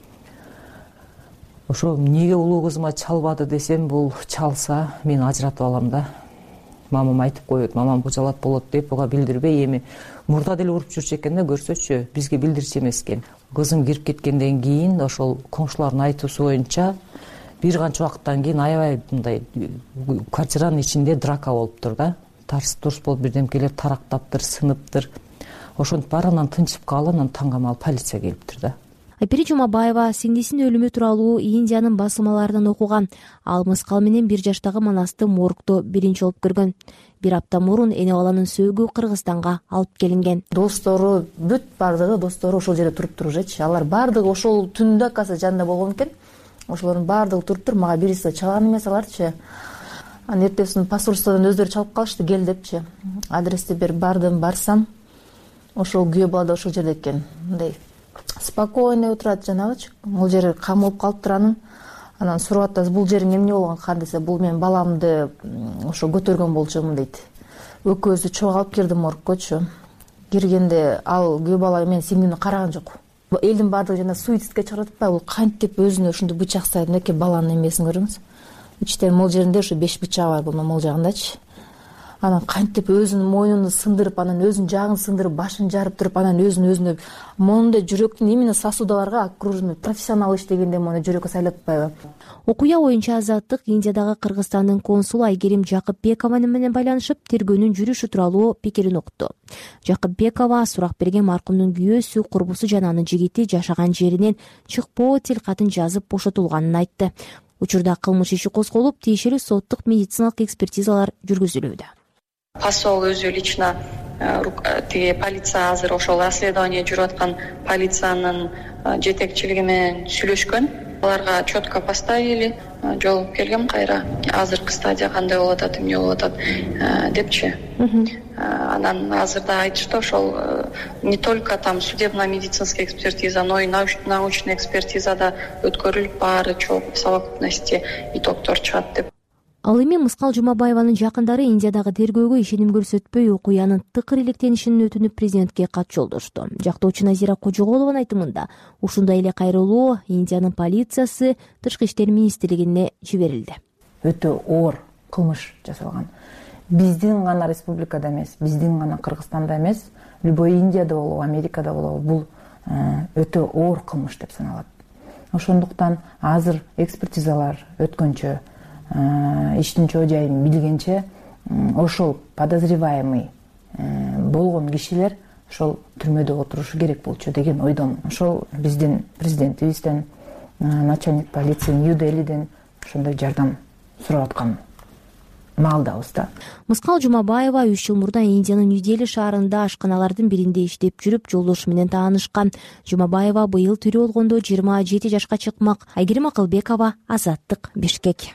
Speaker 14: Ошо эмнеге улуу кызыма чалбады десем, бул чалса мен ажыратып алам да. Мамам айтып коет, мамам бужалат болот деп буга билдирбей эми мурда деле уруп жүрчү экен да, көрсөчү, бизге билдирчү эмес экен. Кызым кирип кеткенден кийин ошол коңшулардын айтуусу боюнча бир канча убакыттан кийин аябай мындай квартиранын ичинде драка болуптур да. тарс турс болуп бирдемкелер тарактаптыр, сыныптыр. Ошентип баарынан тынчып калып, анан таң камал полиция келиптир да.
Speaker 15: Айпери Жумабаева сиңдисинин өлүмү тууралуу Индиянын басылмаларынан окуган. Ал мыскал менен бир жаштагы манасты моргдо биринчи болуп көргөн. Бир апта мурун эне баланын сөөгү Кыргызстанга алып келинген.
Speaker 16: Достору бүт бардыгы достору ошол жерде туруптур ужечи. Алар бардыгы ошол түндө каса жанында болгон экен. Ошолордун бардыгы туруптур. Мага бириси чалган эмес аларчы. Анан эртесин паспорттон өздөрү чалып калышты, кел депчи. Адрести берип бардым, барсам ошол күйөө бала да ошол жерде экен. Мындай спокойно отурат жанагычы. Бул жери кам болуп калыптыр анын. Анан сурап атасыз, бул жериң эмне болгон кар десе, бул мен баламды ошо көтөргөн болчумун дейт. Экөөбүздү чогуу алып кирди моргкочу. Киргенде ал күйөө бала мен сиңдимди караган жок. Элдин баардыгы жана суицидке чыгарып атпайбы, бул кантип өзүнө ушундай бычак сайып, мынакей баланын эмесин көрүңүз. Иштен мол жеринде ошо беш бычагы бар, бул мол жагындачы. Анан кантип өзүнүн мойнун сындырып, анан өзүнүн жагын сындырып, башын жарып туруп, анан өзүн өзүнө моундай жүрөктүн именно сосудаларга окружный профессионал иштегенде мону жүрөккө сайлап атпайбы.
Speaker 15: Окуя боюнча Азаттык Индиядагы Кыргызстандын консулу Айгерим Жакыпбекова менен байланышып, тергөөнүн жүрүшү тууралуу пикирин укту. Жакыпбекова сурак берген маркумдун күйөөсү, курбусу жана анын жигити жашаган жеринен чыкпоо тил катын жазып бошотулганын айтты. Учурда кылмыш иши козголуп, тиешелүү соттук медициналык экспертизалар жүргүзүлүүдө.
Speaker 17: Посол өзү лично тиги полиция азыр ошол расследование жүрүп аткан полициянын жетекчилиги менен сүйлөшкөн. Аларга четко поставили, жолугуп келгем кайра. Азыркы стадия кандай болуп атат, эмне болуп атат депчи. Анан азырда айтышты, ошол не только там судебно-медицинская экспертиза, но и научная экспертизада өткөрүлүп, баары чогуу в совокупности итогдор чыгат деп.
Speaker 15: Ал эми Мыскал Жумабаеванын жакындары Индиядагы тергөөгө ишеним көрсөтпөй, окуянын тыкыр иликтенишин өтүнүп президентке кат жолдошту. Жактоочу Назира Кожоголованын айтымында, ушундай эле кайрылуу Индиянын полициясы Тышкы иштер министрлигине жиберилди.
Speaker 14: Өтө оор кылмыш жасалган. Биздин гана республикада эмес, биздин гана Кыргызстанда эмес, любой Индияда болобу, Америкада болобу, бул өтө оор кылмыш деп саналат. Ошондуктан азыр экспертизалар өткөнчө, иштин чоо жайын билгенче, ошол подозреваемый болгон кишилер ошол түрмөдө отурушу керек болчу деген ойдон. Ошол биздин президентибизден, начальник полиции Нью-Делиден ошондой жардам сурап аткан маалдабыз да.
Speaker 15: Мыскал Жумабаева үч жыл мурда Индиянын Нью-Дели шаарында ашканалардын биринде иштеп жүрүп, жолдошу менен таанышкан. Жумабаева быйыл тирүү болгондо жыйырма жети жашка чыкмак. Айгерим Акылбекова, Азаттык, Бишкек.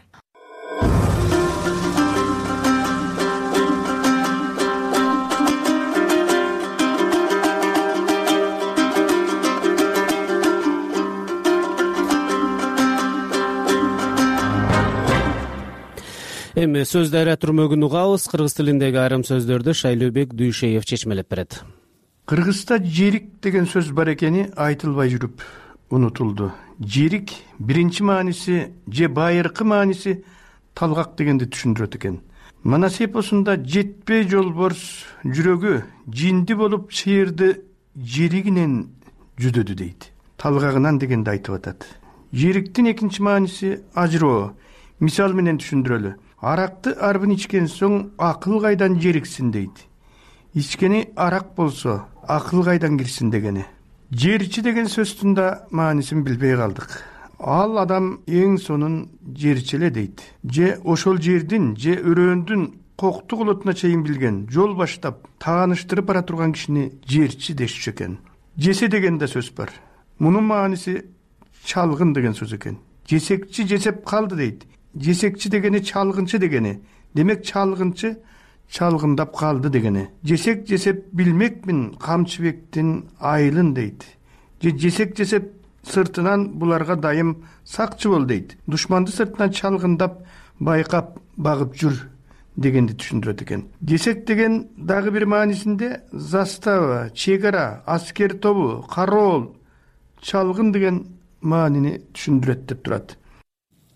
Speaker 1: Эми сөз дайра түрмөгүн угабыз. Кыргыз тилиндеги айрым сөздөрдү Шайлообек Дүйшеев чечмелеп берет.
Speaker 18: Кыргызда жерик деген сөз бар экени айтылбай жүрүп унутулду. Жерик биринчи мааниси же байыркы мааниси талгак дегенди түшүндүрөт экен. Манас эпосунда жетпей жолборс жүрөгү жинди болуп чыйырды жеригинен жүдөдү дейт. Талгагынан дегенди айтып атат. Жериктин экинчи мааниси ажыроо. Мисал менен түшүндүрөлү. Аракты арбын ичкен соң акыл кайдан жериксин дейт. Ичкени арак болсо акыл кайдан кирсин дегени. Жерчи деген сөздүн да маанисин билбей калдык. Ал адам эң сонун жерчи эле дейт. Же ошол жердин, же өрөөндүн коктук олотуна чейин билген, жол баштап тааныштырып бара турган кишини жерчи дешчү экен. Жесе деген да сөз бар. Мунун мааниси чалгын деген сөз экен. Жесекчи жесеп калды дейт. Жесекчи дегени чалгынчы дегени. Демек чалгынчы чалгындап калды дегени. Жесек жесеп билмекмин камчыбектин айылын дейт. Же жесек жесеп сыртынан буларга дайым сакчы бол дейт. Душманды сыртынан чалгындап байкап багып жүр дегенди түшүндүрөт экен. Жесек деген дагы бир маанисинде застава, чегара, аскер тобу, кароол, чалгын деген маанини түшүндүрөт деп турат.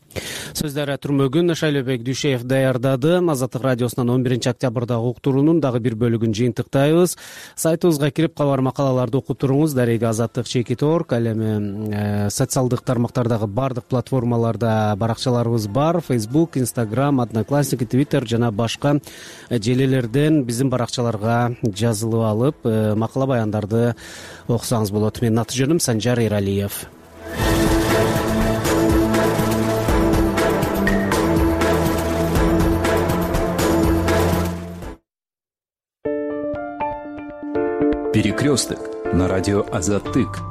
Speaker 1: сөздөрү түрмөгүн Шайлообек Дүйшеев даярдады. Азаттык радиосунан он биринчи октябрдагы уктуруунун дагы бир бөлүгүн жыйынтыктайбыз. Сайтыбызга кирип кабар макалаларды окуп туруңуз. Дареги Азаттык чекит орг, ал эми социалдык тармактардагы бардык платформаларда баракчаларыбыз бар. Facebook, Instagram, Одноклассники, Twitter жана башка желелерден биздин баракчаларга жазылып алып макала баяндарды окусаңыз болот. Менин аты жөнүм Санжар Эралиев.
Speaker 19: Перекресток на радио Азаттык.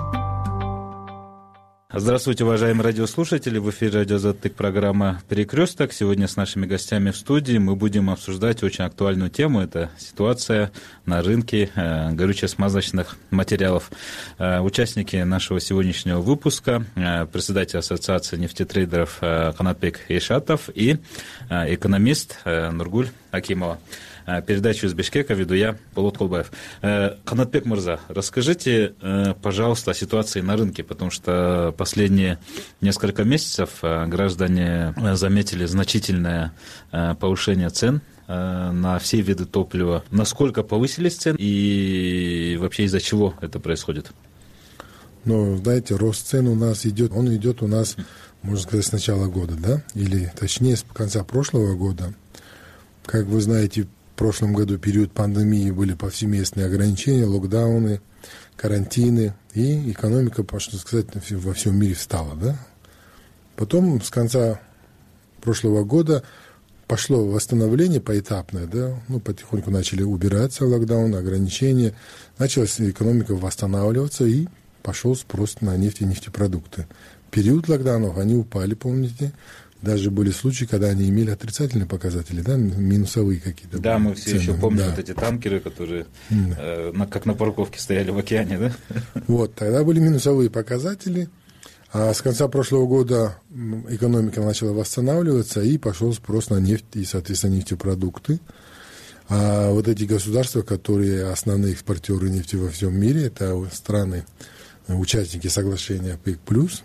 Speaker 6: Здравствуйте, уважаемые радиослушатели. В эфире радио Азаттык, программа «Перекресток». Сегодня с нашими гостями в студии мы будем обсуждать очень актуальную тему. Это ситуация на рынке э, горюче-смазочных материалов. Э, участники нашего сегодняшнего выпуска э, председатель Ассоциации нефтетрейдеров э, Канатбек Ишатов и э, экономист э, Нургуль Акимова. Передачу из Бишкека веду я, Болот Колбаев. Канатбек Мырза, расскажите, пожалуйста, о ситуации на рынке, потому что последние несколько месяцев граждане заметили значительное повышение цен на все виды топлива. Насколько повысились цены и вообще из-за чего это происходит?
Speaker 20: Ну, знаете, рост цен у нас идет, он идет у нас, можно сказать, с начала года, да? Или, точнее, с конца прошлого года. Как вы знаете, в прошлом году период пандемии были повсеместные ограничения, локдауны, карантины, и экономика, можно сказать, во всем мире встала, да? Потом с конца прошлого года пошло восстановление поэтапное, да? Ну, потихоньку начали убираться локдауны, ограничения, началась экономика восстанавливаться, и пошел спрос на нефть и нефтепродукты. В период локдаунов они упали, помните? Даже были случаи, когда они имели отрицательные показатели, да, минусовые какие-то.
Speaker 6: Да, мы все цены. Еще помним
Speaker 20: да.
Speaker 6: вот эти танкеры, которые да. э, на, как на парковке стояли в океане, да?
Speaker 20: Вот, тогда были минусовые показатели, а с конца прошлого года экономика начала восстанавливаться, и пошел спрос на нефть и, соответственно, нефтепродукты. А вот эти государства, которые основные экспортеры нефти во всем мире, это страны, участники соглашения ОПЕК+,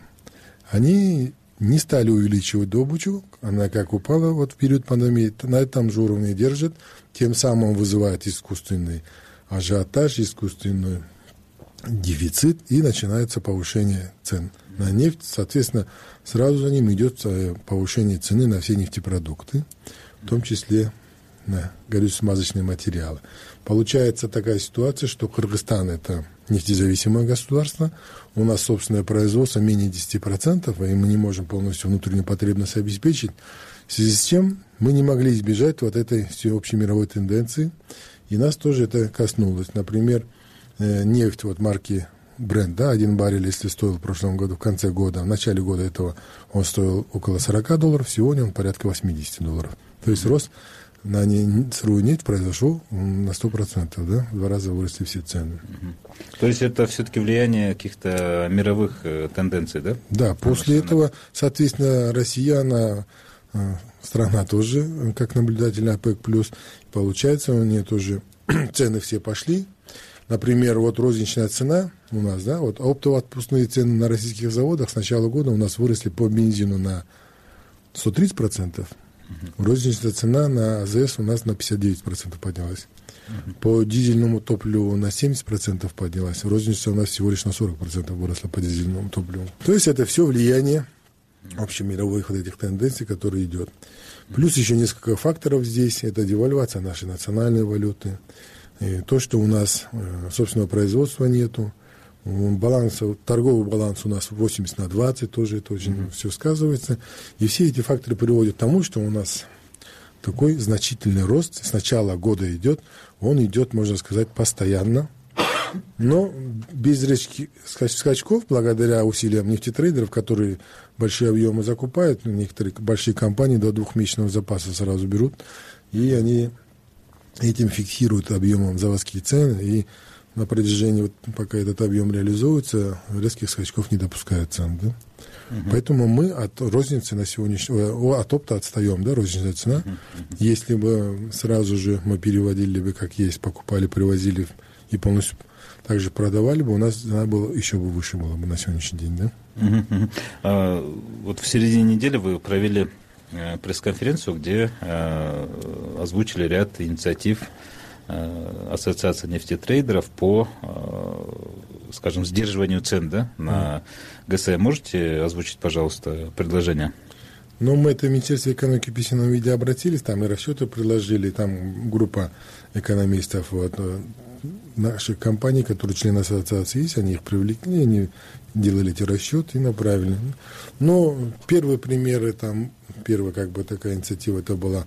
Speaker 20: они не стали увеличивать добычу, она как упала вот в период пандемии, на этом же уровне держит, тем самым вызывает искусственный ажиотаж, искусственный дефицит, и начинается повышение цен на нефть. Соответственно, сразу за ним идет повышение цены на все нефтепродукты, в том числе на горюче-смазочные материалы. Получается такая ситуация, что Кыргызстан – это нефтезависимое государство, у нас собственное производство менее десять процентов, и мы не можем полностью внутреннюю потребность обеспечить, в связи с чем мы не могли избежать вот этой всеобщей мировой тенденции, и нас тоже это коснулось. Например, нефть вот марки Brent, да, один баррель, если стоил в прошлом году, в конце года, в начале года этого он стоил около сорок долларов, сегодня он порядка восемьдесят долларов. То есть рост на сырую нефть произошел на сто процентов, да, в два раза выросли все цены.
Speaker 6: То есть это все-таки влияние каких-то мировых тенденций, да?
Speaker 20: Да, после этого, соответственно, Россия, она страна тоже, как наблюдатель ОПЕК+, получается, у нее тоже цены все пошли. Например, вот розничная цена у нас, да, вот оптово-отпускные цены на российских заводах с начала года у нас выросли по бензину на сто тридцать процентов. Uh-huh. Розничная цена на АЗС у нас на пятьдесят девять процентов поднялась. Uh-huh. По дизельному топливу на семьдесят процентов поднялась. Розница у нас всего лишь на сорок процентов выросла по дизельному топливу. То есть это все влияние общемировых вот этих тенденций, которые идет. Плюс еще несколько факторов здесь. Это девальвация нашей национальной валюты. И то, что у нас собственного производства нету. Баланс, торговый баланс у нас восемьдесят на двадцать, тоже это очень mm-hmm. все сказывается. И все эти факторы приводят к тому, что у нас такой значительный рост с начала года идет. Он идет, можно сказать, постоянно. Но без резких скачков, благодаря усилиям нефтетрейдеров, которые большие объемы закупают, некоторые большие компании до двухмесячного запаса сразу берут, и они этим фиксируют объемом заводские цены, и на протяжении, вот, пока этот объем реализуется, резких скачков не допускают цен. Да? Uh-huh. Поэтому мы от розницы на сегодняшний, от опта отстаем, да, розничная цена. Uh-huh. Если бы сразу же мы переводили бы, как есть, покупали, привозили и полностью также продавали бы, у нас цена была, еще бы выше была бы на сегодняшний день, да?
Speaker 21: Uh-huh, uh-huh. А, вот в середине недели вы провели э, пресс-конференцию, где э, озвучили ряд инициатив э, Ассоциации нефтетрейдеров по, э, скажем, сдерживанию цен, да, на ГСМ. Можете озвучить, пожалуйста, предложение?
Speaker 20: Ну, мы это в Министерство экономики в письменном виде обратились, там и расчеты предложили, там группа экономистов вот, наших компаний, которые члены ассоциации есть, они их привлекли, они делали эти расчеты и направили. Но первые примеры, там, первая как бы такая инициатива, это была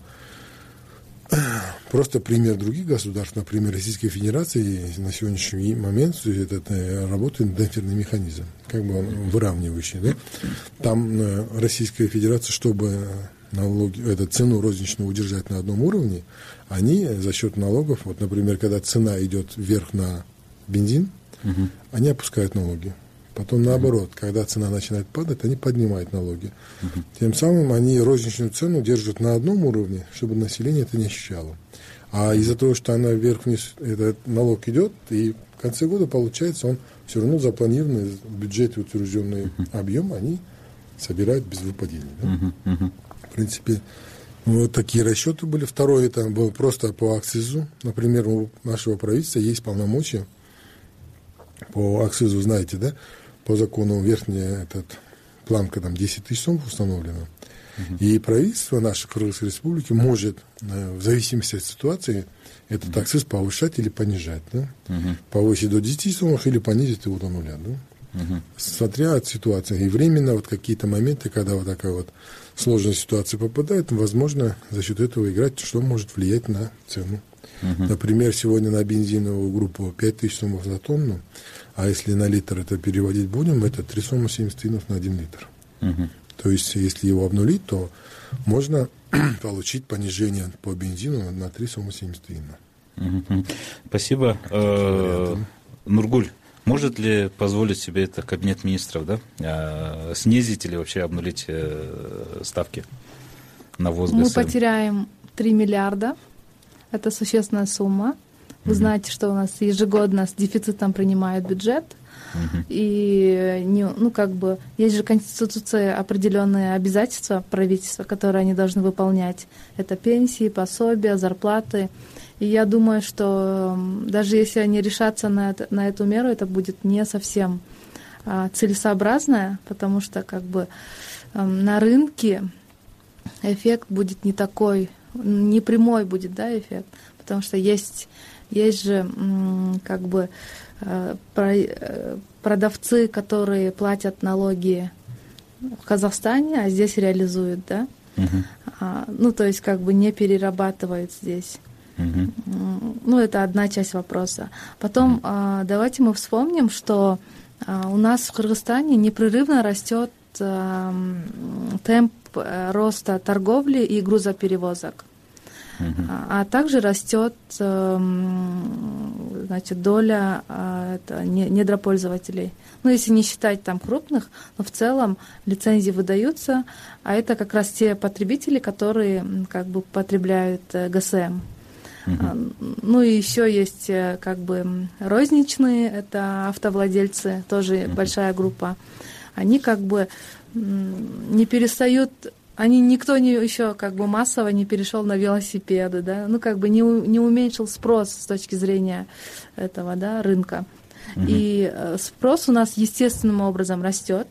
Speaker 20: просто пример других государств, например, Российской Федерации на сегодняшний момент это работает демпферный механизм, как бы он выравнивающий. Да? Там Российская Федерация, чтобы налоги, эту цену розничную удержать на одном уровне, они за счет налогов, вот, например, когда цена идет вверх на бензин, угу. они опускают налоги. Потом наоборот, uh-huh. когда цена начинает падать, они поднимают налоги. Uh-huh. Тем самым они розничную цену держат на одном уровне, чтобы население это не ощущало. А из-за того, что она вверх-вниз, этот налог идет, и в конце года, получается, он все равно запланированный в бюджете утвержденный uh-huh. объем, они собирают без выпадения. Да? Uh-huh. Uh-huh. В принципе, вот такие расчеты были. Второе, это было просто по акцизу. Например, у нашего правительства есть полномочия по акцизу, знаете, да? По закону верхняя этот, планка там десять тысяч сом установлена. Uh-huh. И правительство нашей Кыргызской Республики может, в зависимости от ситуации, этот uh-huh. акциз повышать или понижать. Да? Uh-huh. Повысить до десяти сомов или понизить его до нуля. Да? Uh-huh. Смотря от ситуации. И временно вот какие-то моменты, когда вот такая вот сложная ситуация попадает, возможно, за счет этого играть, что может влиять на цену. Uh-huh. Например, сегодня на бензиновую группу пять тысяч сомов за тонну, а если на литр это переводить будем, это три сома семьдесят тинов на один литр. Uh-huh. То есть, если его обнулить, то можно получить понижение по бензину на три сома семьдесят тинов.
Speaker 21: Uh-huh. Спасибо. Uh, Нургуль, может ли позволить себе это Кабинет министров, да? Uh, снизить или вообще обнулить uh, ставки на ввоз ГСМ?
Speaker 22: Мы потеряем три миллиарда. Это существенная сумма. Вы mm-hmm. знаете, что у нас ежегодно с дефицитом принимают бюджет. Mm-hmm. И не, ну, как бы, есть же Конституция определенные обязательства правительства, которые они должны выполнять. Это пенсии, пособия, зарплаты. И я думаю, что даже если они решатся на, это, на эту меру, это будет не совсем а, целесообразно, потому что как бы, а, на рынке эффект будет не такой, не прямой будет, да, эффект, потому что есть, есть же как бы продавцы, которые платят налоги в Казахстане, а здесь реализуют, да, uh-huh. а, ну, то есть как бы не перерабатывают здесь. Uh-huh. Ну, это одна часть вопроса. Потом uh-huh. а, давайте мы вспомним, что а, у нас в Кыргызстане непрерывно растет а, темп роста торговли и грузоперевозок. Uh-huh. А, а также растет значит, доля это, недропользователей. Ну, если не считать там крупных, но в целом лицензии выдаются, а это как раз те потребители, которые как бы потребляют ГСМ. Uh-huh. Ну и еще есть как бы розничные, это автовладельцы, тоже uh-huh. большая группа. Они как бы не перестают, они никто не еще как бы массово не перешел на велосипеды, да, ну как бы не, не уменьшил спрос с точки зрения этого, да, рынка. Uh-huh. И спрос у нас естественным образом растет.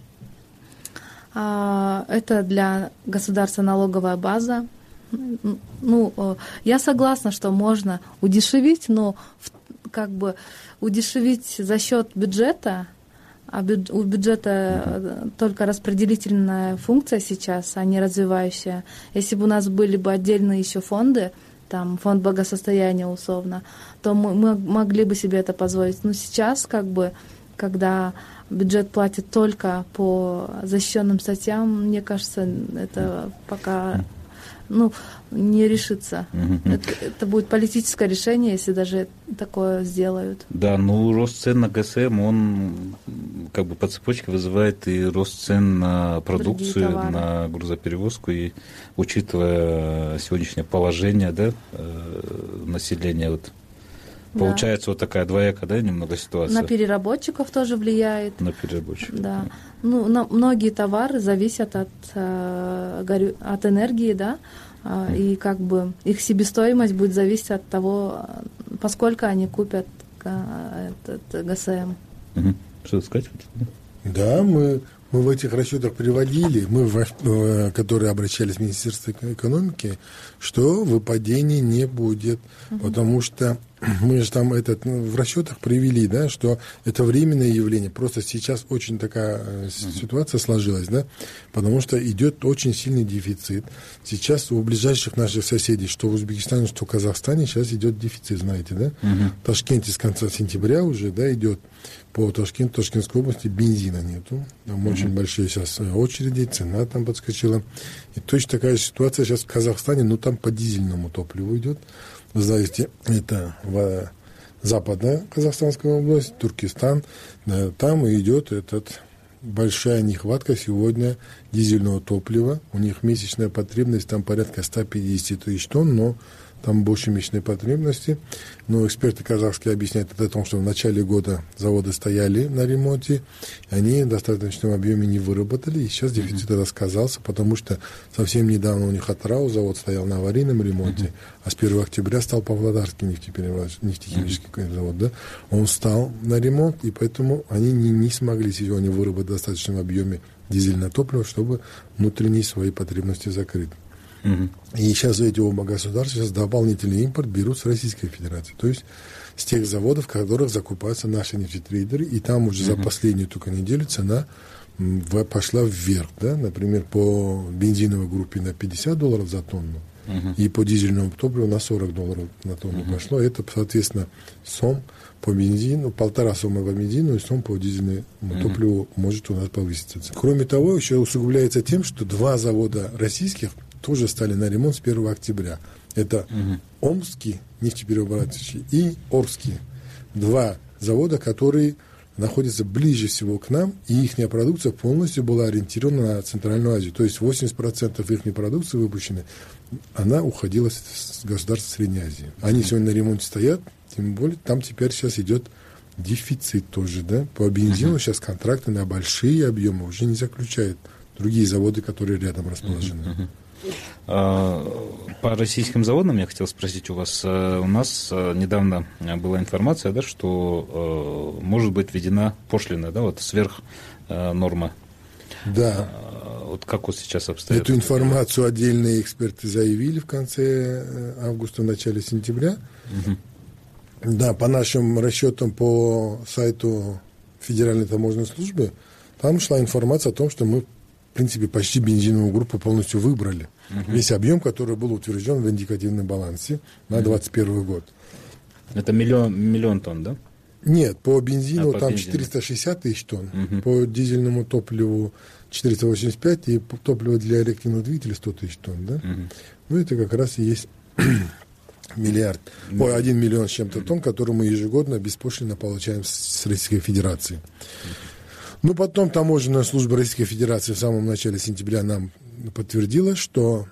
Speaker 22: Это для государства налоговая база. Ну, я согласна, что можно удешевить, но как бы удешевить за счет бюджета. А у бюджета только распределительная функция сейчас, а не развивающая. Если бы у нас были бы отдельные еще фонды, там фонд благосостояния условно, то мы, мы могли бы себе это позволить. Но сейчас, как бы, когда бюджет платит только по защищенным статьям, мне кажется, это пока ну, не решится. Mm-hmm. Это, это будет политическое решение, если даже такое сделают.
Speaker 21: Да, ну рост цен на ГСМ, он как бы по цепочке вызывает и рост цен на продукцию, на грузоперевозку, и учитывая сегодняшнее положение, да, населения, вот, Получается да. вот такая двоякая, да, немного ситуация.
Speaker 22: На переработчиков тоже влияет.
Speaker 21: На переработчиков.
Speaker 22: Да. Ну, на, многие товары зависят от, от энергии, да, mm. и как бы их себестоимость будет зависеть от того, поскольку они купят этот ГСМ.
Speaker 21: Угу. Что сказать?
Speaker 20: Да, мы, мы в этих расчетах приводили, мы, в, которые обращались в Министерство экономики, что выпадений не будет, угу. потому что мы же там этот, ну, в расчетах привели, да, что это временное явление. Просто сейчас очень такая uh-huh. ситуация сложилась, да, потому что идет очень сильный дефицит. Сейчас у ближайших наших соседей, что в Узбекистане, что в Казахстане, сейчас идет дефицит, знаете, да. Uh-huh. В Ташкенте с конца сентября уже, да, идет по Ташкенту, Ташкентской области бензина нету. Там uh-huh. очень большие сейчас очереди, цена там подскочила. И точно такая же ситуация сейчас в Казахстане, но там по дизельному топливу идет. Вы знаете, это в западная Казахстанская область, Туркестан, там идет этот, большая нехватка сегодня дизельного топлива. У них месячная потребность там порядка сто пятьдесят тысяч тонн, но там больше месячной потребности. Но эксперты казахские объясняют это о том, что в начале года заводы стояли на ремонте, они в достаточном объеме не выработали, и сейчас дефицит mm-hmm. рассказался, потому что совсем недавно у них Атырау завод стоял на аварийном ремонте, mm-hmm. а с первого октября стал Павлодарский нефтехимический mm-hmm. завод, да, он стал на ремонт, и поэтому они не, не смогли сегодня выработать в достаточном объеме дизельное топливо, чтобы внутренние свои потребности закрыть. Uh-huh. И сейчас эти оба государства сейчас дополнительный импорт берут с Российской Федерации. То есть с тех заводов, в которых закупаются наши нефтетрейдеры. И там уже uh-huh. за последнюю только неделю цена в, пошла вверх. Да? Например, по бензиновой группе на пятьдесят долларов за тонну. Uh-huh. И по дизельному топливу на сорок долларов на тонну uh-huh. пошло. Это, соответственно, сом по бензину, полтора сомма по бензину и сом по дизельному uh-huh. топливу может у нас повыситься. Кроме того, еще усугубляется тем, что два завода российских тоже стали на ремонт с первого октября. Это угу. Омский нефтеперерабатывающий и Орский. Два завода, которые находятся ближе всего к нам, и их продукция полностью была ориентирована на Центральную Азию. То есть восемьдесят процентов их продукции выпущенной, она уходила с государств Средней Азии. Они сегодня на ремонте стоят, тем более там теперь сейчас идет дефицит тоже. Да? По бензину угу. сейчас контракты на большие объемы уже не заключают другие заводы, которые рядом расположены. Угу.
Speaker 21: По российским заводам я хотел спросить у вас. У нас недавно была информация, да, что может быть введена пошлина, да, вот сверх нормы.
Speaker 20: Да.
Speaker 21: Вот как вот сейчас обстоят?
Speaker 20: Эту информацию отдельные эксперты заявили в конце августа, в начале сентября. Угу. Да, по нашим расчетам по сайту Федеральной таможенной службы, там шла информация о том, что мы в принципе, почти бензиновую группу полностью выбрали. Uh-huh. Весь объем, который был утвержден в индикативном балансе на двадцать первый год.
Speaker 21: Это миллион, миллион тонн, да?
Speaker 20: Нет, по бензину а, по там
Speaker 21: бензину.
Speaker 20: четыреста шестьдесят тысяч тонн, uh-huh. по дизельному топливу четыреста восемьдесят пять, и топливо для реактивных двигателей сто тысяч тонн, да? Uh-huh. Ну, это как раз и есть миллиард, uh-huh. ой, один миллион с чем-то uh-huh. тонн, который мы ежегодно беспошлинно получаем с Российской Федерации. Uh-huh. Ну, потом таможенная служба Российской Федерации в самом начале сентября нам подтвердила, что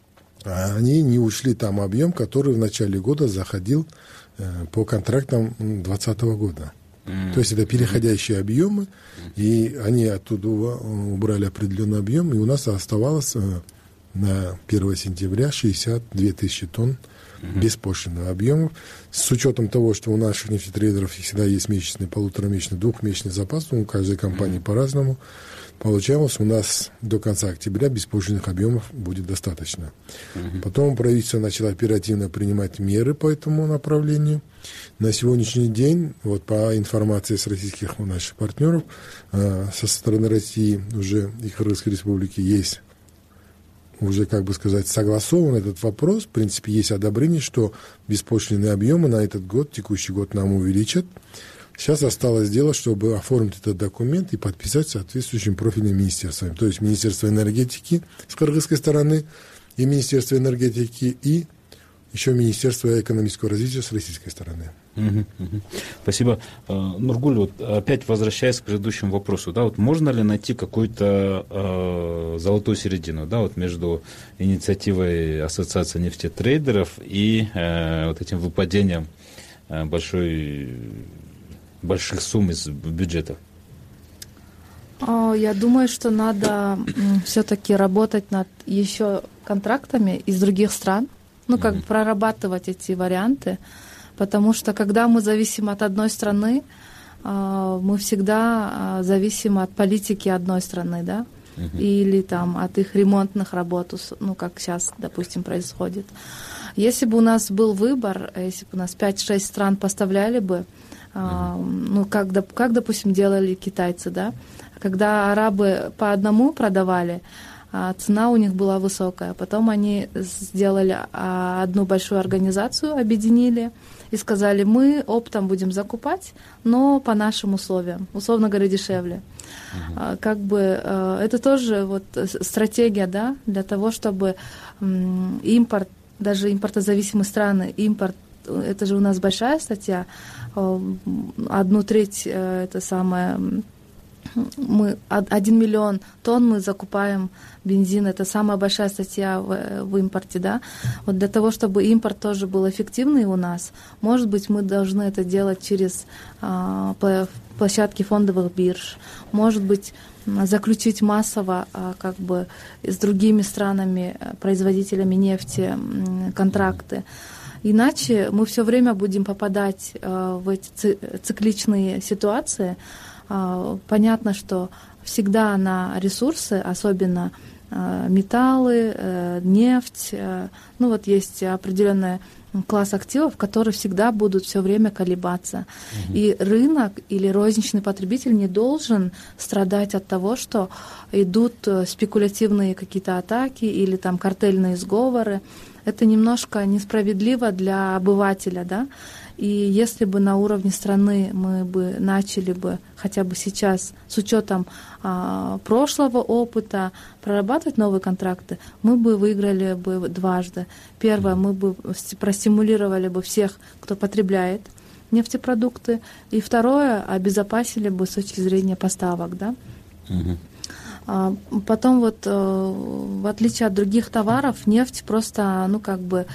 Speaker 20: они не ушли там объем, который в начале года заходил э, по контрактам двадцатого года. Mm-hmm. То есть это переходящие объемы, и они оттуда убрали определенный объем, и у нас оставалось э, на первого сентября шестьдесят две тысячи тонн uh-huh. беспошлинных объемов. С учетом того, что у наших нефтетрейдеров всегда есть месячный, полуторамесячный, двухмесячный запас, у каждой компании uh-huh. по-разному, получалось у нас до конца октября беспошлинных объемов будет достаточно. Uh-huh. Потом правительство начало оперативно принимать меры по этому направлению. На сегодняшний день, вот по информации с российских наших партнеров, э, со стороны России уже и Кыргызской республики есть уже, как бы сказать, согласован этот вопрос. В принципе, есть одобрение, что беспошлинные объемы на этот год, текущий год, нам увеличат. Сейчас осталось дело, чтобы оформить этот документ и подписать соответствующим профильным министерством. То есть Министерство энергетики с кыргызской стороны, и Министерство энергетики, и еще Министерство экономического развития с российской стороны.
Speaker 21: Угу, угу. Спасибо. Нургуль, вот опять возвращаясь к предыдущему вопросу, да, вот можно ли найти какую-то э, золотую середину, да, вот между инициативой Ассоциации нефтетрейдеров и э, вот этим выпадением большой, больших сумм из бюджета?
Speaker 22: Я думаю, что надо все-таки работать над еще контрактами из других стран, ну, как бы прорабатывать эти варианты, потому что когда мы зависим от одной страны, мы всегда зависим от политики одной страны, да, uh-huh. или там от их ремонтных работ, ну, как сейчас, допустим, происходит. Если бы у нас был выбор, если бы у нас пять-шесть стран поставляли бы, uh-huh. ну, как, как, допустим, делали китайцы, да, когда арабы по одному продавали, цена у них была высокая. Потом они сделали одну большую организацию, объединили и сказали, мы оптом будем закупать, но по нашим условиям, условно говоря, дешевле. Uh-huh. Как бы это тоже вот стратегия, да, для того, чтобы импорт, даже импортозависимые страны, импорт, это же у нас большая статья, одну треть это самое... Мы один миллион тонн мы закупаем бензин, это самая большая статья в, в импорте, да. Вот для того, чтобы импорт тоже был эффективный у нас, может быть, мы должны это делать через а, площадки фондовых бирж, может быть, заключить массово а, как бы с другими странами, производителями нефти контракты. Иначе мы все время будем попадать а, в эти цикличные ситуации. Понятно, что всегда на ресурсы, особенно металлы, нефть, ну вот есть определенный класс активов, которые всегда будут все время колебаться. Угу. И рынок или розничный потребитель не должен страдать от того, что идут спекулятивные какие-то атаки или там картельные сговоры. Это немножко несправедливо для обывателя, да. И если бы на уровне страны мы бы начали бы хотя бы сейчас с учетом а, прошлого опыта прорабатывать новые контракты, мы бы выиграли бы дважды. Первое, мы бы простимулировали бы всех, кто потребляет нефтепродукты, и второе, обезопасили бы с точки зрения поставок, да. Uh-huh. А, потом вот, в отличие от других товаров, нефть просто, ну как бы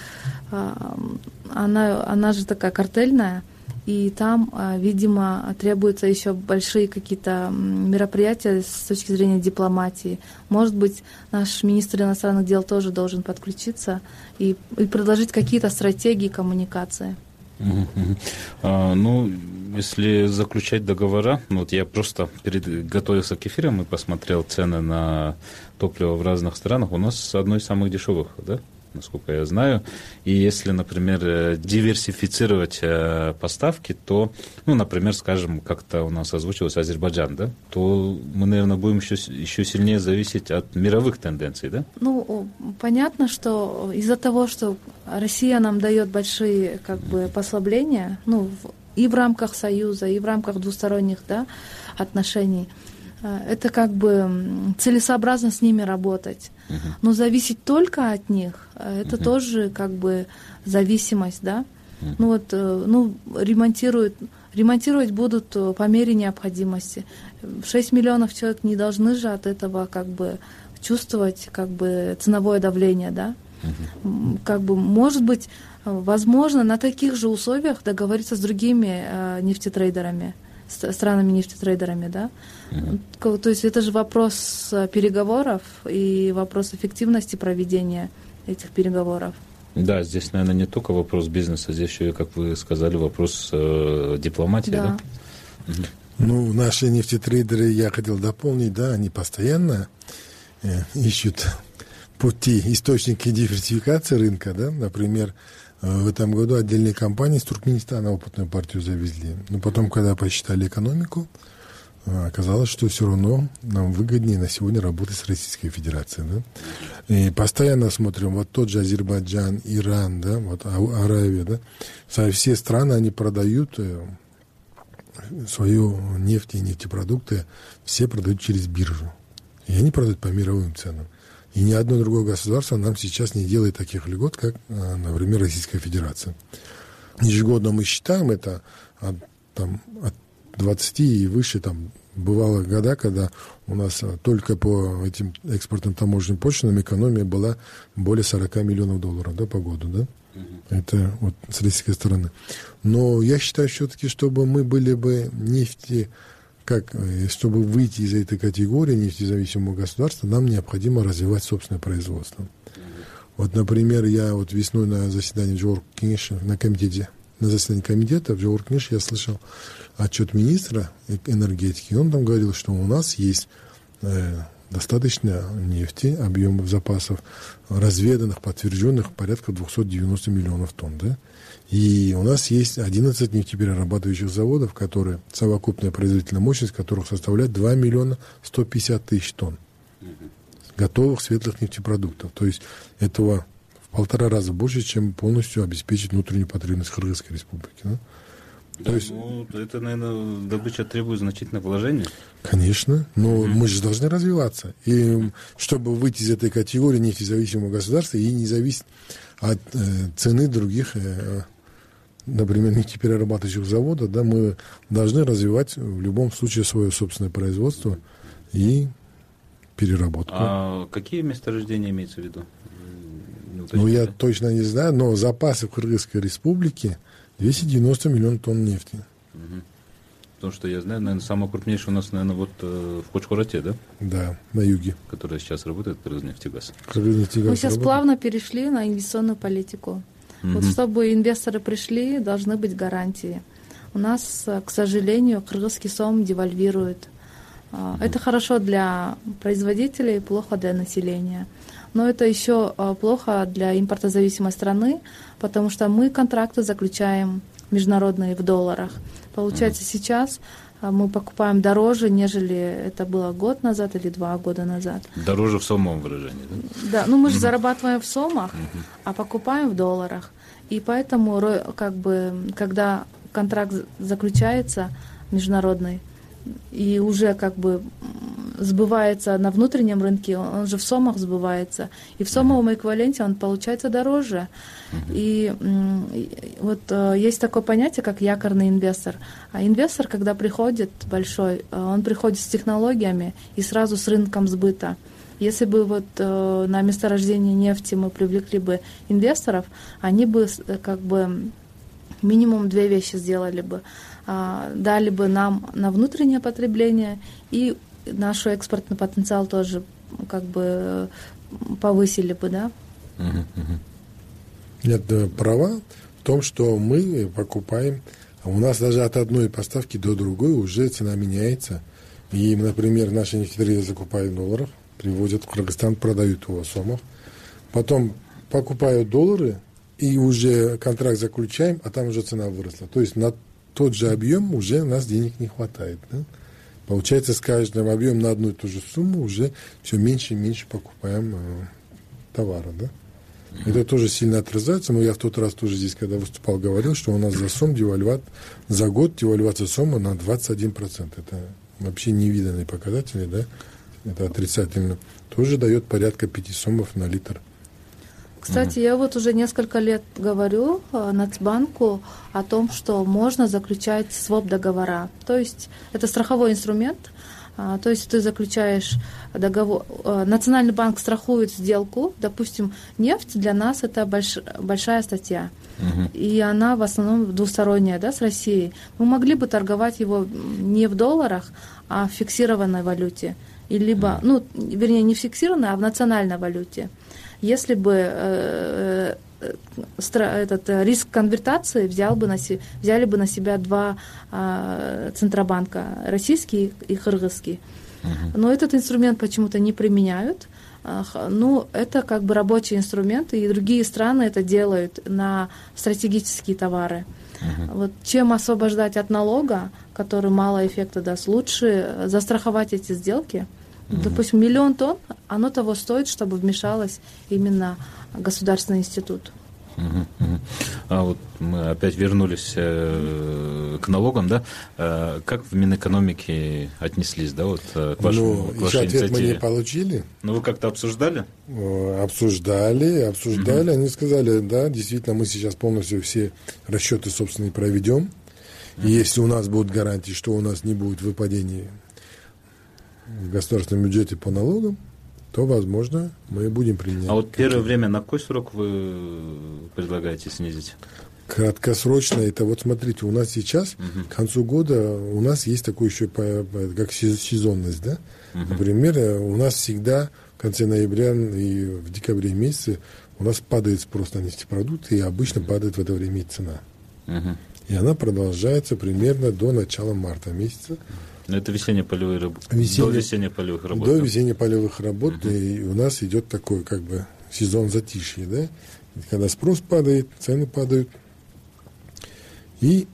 Speaker 22: Она, она же такая картельная, и там, видимо, требуются еще большие какие-то мероприятия с точки зрения дипломатии. Может быть, наш министр иностранных дел тоже должен подключиться и, и предложить какие-то стратегии коммуникации.
Speaker 21: Uh-huh. А, ну, если заключать договора, ну, вот я просто перед, готовился к эфирам и посмотрел цены на топливо в разных странах. У нас одно из самых дешевых, да? Насколько я знаю. И если, например, диверсифицировать поставки, то, ну, например, скажем, как-то у нас озвучилось Азербайджан, да, то мы, наверное, будем еще, еще сильнее зависеть от мировых тенденций, да?
Speaker 22: Ну, понятно, что из-за того, что Россия нам дает большие, как бы, послабления, ну, и в рамках Союза, и в рамках двусторонних, да, отношений, это как бы целесообразно с ними работать. Uh-huh. Но зависеть только от них, это uh-huh. тоже как бы зависимость, да. Uh-huh. Ну вот, ну, ремонтируют, ремонтировать будут по мере необходимости. шесть миллионов человек не должны же от этого как бы чувствовать как бы ценовое давление, да. Uh-huh. Как бы, может быть, возможно, на таких же условиях договориться с другими э, нефтетрейдерами, с странами нефтетрейдерами, да. Uh-huh. То есть это же вопрос переговоров и вопрос эффективности проведения этих переговоров.
Speaker 21: Да, здесь, наверное, не только вопрос бизнеса, здесь еще, как вы сказали, вопрос э, дипломатии, да? да?
Speaker 20: Uh-huh. Ну, наши нефтетрейдеры, я хотел дополнить, да, они постоянно э, ищут пути, источники диверсификации рынка, да, например, в этом году отдельные компании из Туркменистана опытную партию завезли. Но потом, когда посчитали экономику, оказалось, что все равно нам выгоднее на сегодня работать с Российской Федерацией. Да? И постоянно смотрим, вот тот же Азербайджан, Иран, да, вот Аравия, да, со все страны они продают свою нефть и нефтепродукты, все продают через биржу. И они продают по мировым ценам. И ни одно другое государство нам сейчас не делает таких льгот, как, например, Российская Федерация. Ежегодно мы считаем это от, там, от двадцати и выше. Там, бывало года, когда у нас только по этим экспортным таможенным пошлинам экономия была более сорока миллионов долларов, да, по году. Да? Это вот с российской стороны. Но я считаю все-таки, чтобы мы были бы нефти, как, чтобы выйти из этой категории нефтезависимого государства, нам необходимо развивать собственное производство. Вот, например, я вот весной на заседании Джордж Кинша, на комитете, на заседании комитета в Джордж Кинша я слышал отчет министра энергетики, и он там говорил, что у нас есть э, достаточно нефти, объемов запасов, разведанных, подтвержденных, порядка двести девяносто миллионов тонн, да? И у нас есть одиннадцать нефтеперерабатывающих заводов, которые, совокупная производительная мощность которых составляет два миллиона сто пятьдесят тысяч тонн готовых светлых нефтепродуктов. То есть этого в полтора раза больше, чем полностью обеспечить внутреннюю потребность Кыргызской республики. Да?
Speaker 21: Да,
Speaker 20: То есть,
Speaker 21: ну, это, наверное, добыча требует значительных вложений.
Speaker 20: Конечно, но mm-hmm. мы же должны развиваться. И чтобы выйти из этой категории нефтезависимого государства и не зависеть от э, цены других, э, например, нефтеперерабатывающих заводов, да, мы должны развивать в любом случае свое собственное производство и переработку.
Speaker 21: А какие месторождения имеются в виду?
Speaker 20: Ну, я точно не знаю, но запасы в Кыргызской республике двести девяносто миллионов тонн нефти.
Speaker 21: Угу. Потому что я знаю, наверное, самый крупнейший у нас, наверное, вот э, в Кочкурате, да?
Speaker 20: Да, на юге.
Speaker 21: Которая сейчас работает, Кыргызнефтегаз.
Speaker 22: Кыргызнефтегаз. Мы сейчас работает. Плавно перешли на инвестиционную политику. Угу. Вот чтобы инвесторы пришли, должны быть гарантии. У нас, к сожалению, кыргызский сом девальвирует. Это хорошо для производителей, плохо для населения. Но это еще плохо для импортозависимой страны, потому что мы контракты заключаем международные в долларах. Получается, сейчас мы покупаем дороже, нежели это было год назад или два года назад.
Speaker 21: Дороже в сомовом выражении, да?
Speaker 22: Да, ну мы же зарабатываем в сомах, а покупаем в долларах. И поэтому, как бы, когда контракт заключается международный, и уже как бы сбывается на внутреннем рынке, он же в сомах сбывается, и в сомовом эквиваленте он получается дороже. И, и вот есть такое понятие, как якорный инвестор. А инвестор, когда приходит большой, он приходит с технологиями и сразу с рынком сбыта. Если бы вот на месторождение нефти мы привлекли бы инвесторов, они бы как бы минимум две вещи сделали бы. Дали бы нам на внутреннее потребление, и наш экспортный потенциал тоже как бы повысили бы, да?
Speaker 20: Нет, права в том, что мы покупаем, у нас даже от одной поставки до другой уже цена меняется. И, например, наши нефтяные закупают в долларах, привозят в Кыргызстан, продают его в сомах, потом покупают доллары, и уже контракт заключаем, а там уже цена выросла. То есть на тот же объем уже у нас денег не хватает. Да? Получается, с каждым объемом на одну и ту же сумму уже все меньше и меньше покупаем э, товара. Да? Mm-hmm. Это тоже сильно отражается. Но я в тот раз тоже здесь, когда выступал, говорил, что у нас за сом девальват, за год девальвация сома на двадцать один процент. Это вообще невиданные показатели, да? Это отрицательно. Тоже дает порядка пяти сомов на литр.
Speaker 22: Кстати, я вот уже несколько лет говорю Нацбанку о том, что можно заключать своп-договора. То есть это страховой инструмент. То есть ты заключаешь договор, Национальный банк страхует сделку, допустим, нефть для нас это больш, большая статья. Uh-huh. И она в основном двусторонняя, да, с Россией. Мы могли бы торговать его не в долларах, а в фиксированной валюте. И либо, ну, вернее, не в фиксированной, а в национальной валюте. Если бы э, э, этот э, риск конвертации взял бы на си, взяли бы на себя два э, центробанка, российский и кыргызский. Uh-huh. Но этот инструмент почему-то не применяют. Э, ну, это как бы рабочий инструмент, и другие страны это делают на стратегические товары. Uh-huh. Вот чем освобождать от налога, который мало эффекта даст, лучше застраховать эти сделки. Uh-huh. Допустим, миллион тонн, оно того стоит, чтобы вмешалось именно государственный институт.
Speaker 21: Uh-huh, uh-huh. А вот мы опять вернулись э, к налогам, да? Э, как в Минэкономике отнеслись, да, вот к вашему,
Speaker 20: ну,
Speaker 21: к вашей
Speaker 20: ответ
Speaker 21: инициативе?
Speaker 20: Мы не получили.
Speaker 21: Ну, вы как-то обсуждали?
Speaker 20: Обсуждали, обсуждали. Uh-huh. Они сказали, да, действительно, мы сейчас полностью все расчеты собственные проведем. Uh-huh. И если у нас будут гарантии, что у нас не будет выпадений в государственном бюджете по налогам, то, возможно, мы будем применять.
Speaker 21: А вот первое время на какой срок вы предлагаете снизить?
Speaker 20: Краткосрочно, это вот смотрите, у нас сейчас uh-huh. к концу года у нас есть такое еще как сезонность, да? Uh-huh. Например, у нас всегда в конце ноября и в декабре месяце у нас падает спрос на нефтепродукты, и обычно uh-huh. падает в это время и цена. Uh-huh. И она продолжается примерно до начала марта месяца.
Speaker 21: Но это весенне-полевые работы.
Speaker 20: Весенне...
Speaker 21: До весенне-полевых работ.
Speaker 20: До весенне-полевых работ, uh-huh. и у нас идет такой как бы сезон затишья, да? Когда спрос падает, цены падают. И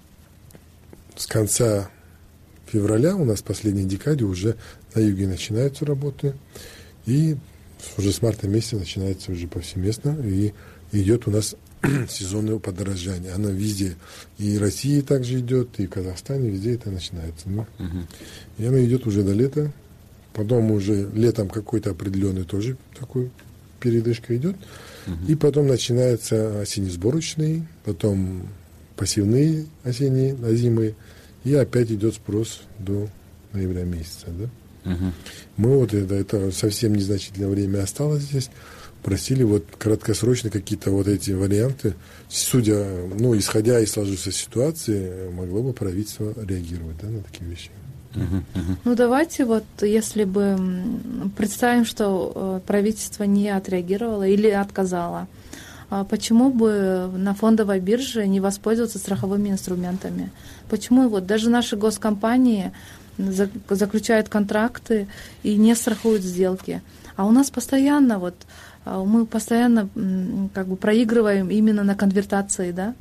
Speaker 20: с конца февраля у нас в последней декаде уже на юге начинаются работы, и уже с марта месяца начинается уже повсеместно, и идет у нас сезонное подорожание. Оно везде, и в России также идет, и в Казахстане, везде это начинается. Ну. Uh-huh. И оно идет уже до лета, потом уже летом какой-то определенный тоже такой передышка идет, uh-huh. и потом начинается осенне-сборочный, потом пассивные осенние, зимы, и опять идет спрос до ноября месяца. Да? Uh-huh. Мы вот это, это совсем незначительное время осталось здесь, просили вот краткосрочно какие-то вот эти варианты, судя, ну, исходя из сложившейся ситуации, могло бы правительство реагировать, да, на такие вещи.
Speaker 21: Uh-huh. Uh-huh.
Speaker 22: Ну, давайте вот, если бы представим, что правительство не отреагировало или отказало, почему бы на фондовой бирже не воспользоваться страховыми инструментами? Почему вот даже наши госкомпании заключают контракты и не страхуют сделки? А у нас постоянно вот мы постоянно как бы проигрываем именно на конвертации, да?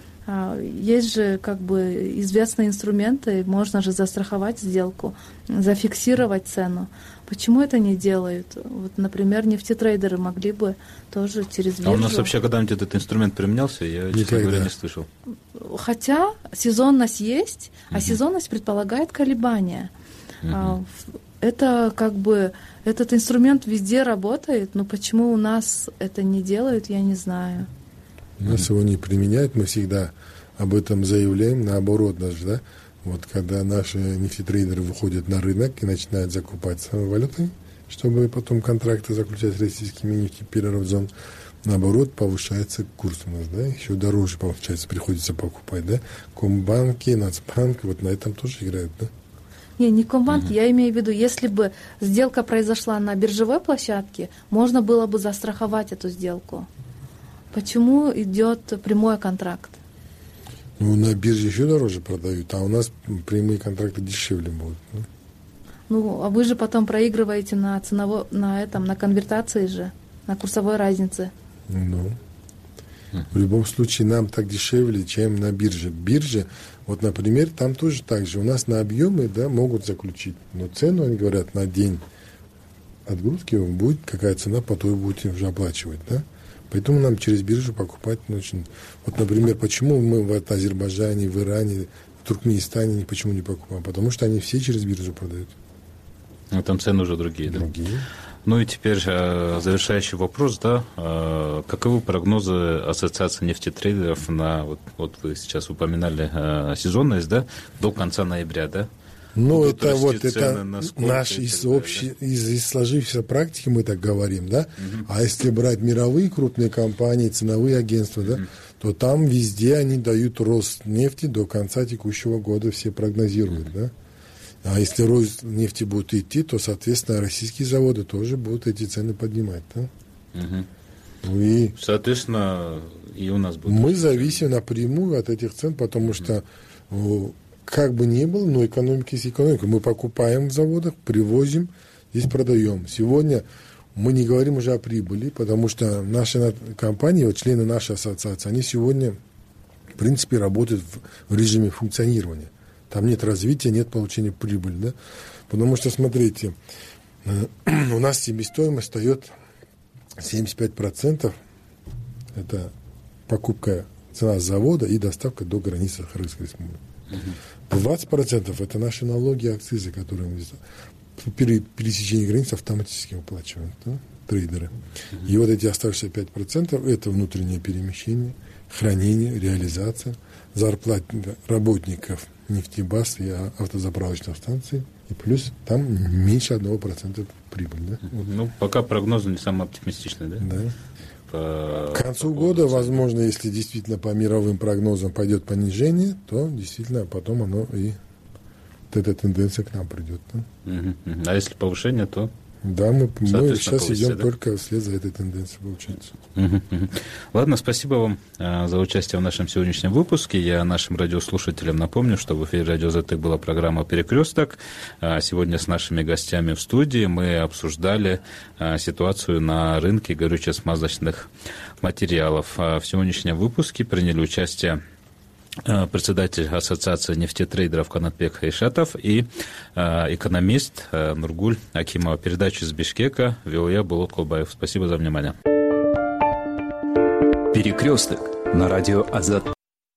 Speaker 22: Есть же как бы известные инструменты, можно же застраховать сделку, зафиксировать цену. Почему это не делают? Вот, например, нефтетрейдеры могли бы тоже через биржу.
Speaker 21: А у нас вообще когда-нибудь этот инструмент применялся? Я, честно говоря, не слышал.
Speaker 22: Хотя сезонность есть, а uh-huh. сезонность предполагает колебания. Uh-huh. Это как бы этот инструмент везде работает, но почему у нас это не делают, я не знаю.
Speaker 20: У нас его не применяют, мы всегда об этом заявляем, наоборот даже, да. Вот когда наши нефтетрейдеры выходят на рынок и начинают закупать свои валюты, чтобы потом контракты заключать с российскими нефтепереработчиками, наоборот, повышается курс у нас, да, еще дороже, получается, приходится покупать, да. Комбанки, Нацбанк, вот на этом тоже играют, да.
Speaker 22: Не, не Комбанк, uh-huh. я имею в виду, если бы сделка произошла на биржевой площадке, можно было бы застраховать эту сделку. Почему идет прямой контракт?
Speaker 20: Ну, на бирже еще дороже продают, а у нас прямые контракты дешевле будут. Да?
Speaker 22: Ну, а вы же потом проигрываете на ценово, на этом, на конвертации же, на курсовой разнице.
Speaker 20: Ну, в любом случае нам так дешевле, чем на бирже. Бирже, вот, например, там тоже так же. У нас на объемы, да, могут заключить, но цену, они говорят, на день отгрузки будет, какая цена, по той будете уже оплачивать, да. Поэтому нам через биржу покупать очень... Вот, например, почему мы в Азербайджане, в Иране, в Туркменистане почему не покупаем? Потому что они все через биржу продают.
Speaker 21: Ну, там цены уже другие, да?
Speaker 20: Другие.
Speaker 21: Ну и теперь завершающий вопрос, да. Каковы прогнозы Ассоциации нефтетрейдеров на... Вот, вот вы сейчас упоминали сезонность, да, до конца ноября, да?
Speaker 20: Ну, это вот это наш из общей, из, из сложившейся практики мы так говорим, да. Uh-huh. А если брать мировые крупные компании, ценовые агентства, да, uh-huh. то там везде они дают рост нефти до конца текущего года, все прогнозируют, uh-huh. да. А если рост нефти будет идти, то, соответственно, российские заводы тоже будут эти цены поднимать, да.
Speaker 21: Uh-huh. И соответственно, и у нас будет.
Speaker 20: Мы зависим напрямую от этих цен, потому uh-huh. что как бы ни было, но экономика есть экономика. Мы покупаем в заводах, привозим, здесь продаем. Сегодня мы не говорим уже о прибыли, потому что наши компании, вот члены нашей ассоциации, они сегодня, в принципе, работают в, в режиме функционирования. Там нет развития, нет получения прибыли. Да? Потому что, смотрите, у нас себестоимость встает семьдесят пять процентов. Это покупка, цена завода и доставка до границы Кыргызской республики. двадцать процентов это наши налоги и акцизы, которые мы при пересечении границ автоматически выплачивают, да, трейдеры. Uh-huh. И вот эти оставшиеся пять процентов это внутреннее перемещение, хранение, реализация, зарплата работников нефтебаз и автозаправочных станций, и плюс там меньше одного процента прибыль. Да?
Speaker 21: Ну, пока прогнозы не самые оптимистичные, да?
Speaker 20: Да.
Speaker 21: По...
Speaker 20: К концу по года, возможно, если действительно по мировым прогнозам пойдет понижение, то действительно потом оно и вот эта тенденция к нам придет. Да?
Speaker 21: Uh-huh. А если повышение, то?
Speaker 20: Да, мы, мы сейчас идем
Speaker 21: да?
Speaker 20: только вслед за этой тенденцией, получается.
Speaker 21: Uh-huh, uh-huh. Ладно, спасибо вам а, за участие в нашем сегодняшнем выпуске. Я нашим радиослушателям напомню, что в эфире «Радио Азаттык» была программа «Перекресток». А, сегодня с нашими гостями в студии мы обсуждали а, ситуацию на рынке горюче-смазочных материалов. А, в сегодняшнем выпуске приняли участие председатель Ассоциации нефтетрейдеров Канатбек Хайшатов и э, экономист э, Нургуль Акимова. Передачу из Бишкека вел я, Булат Кулбаев. Спасибо за внимание.
Speaker 19: Перекресток на радио Азаттык.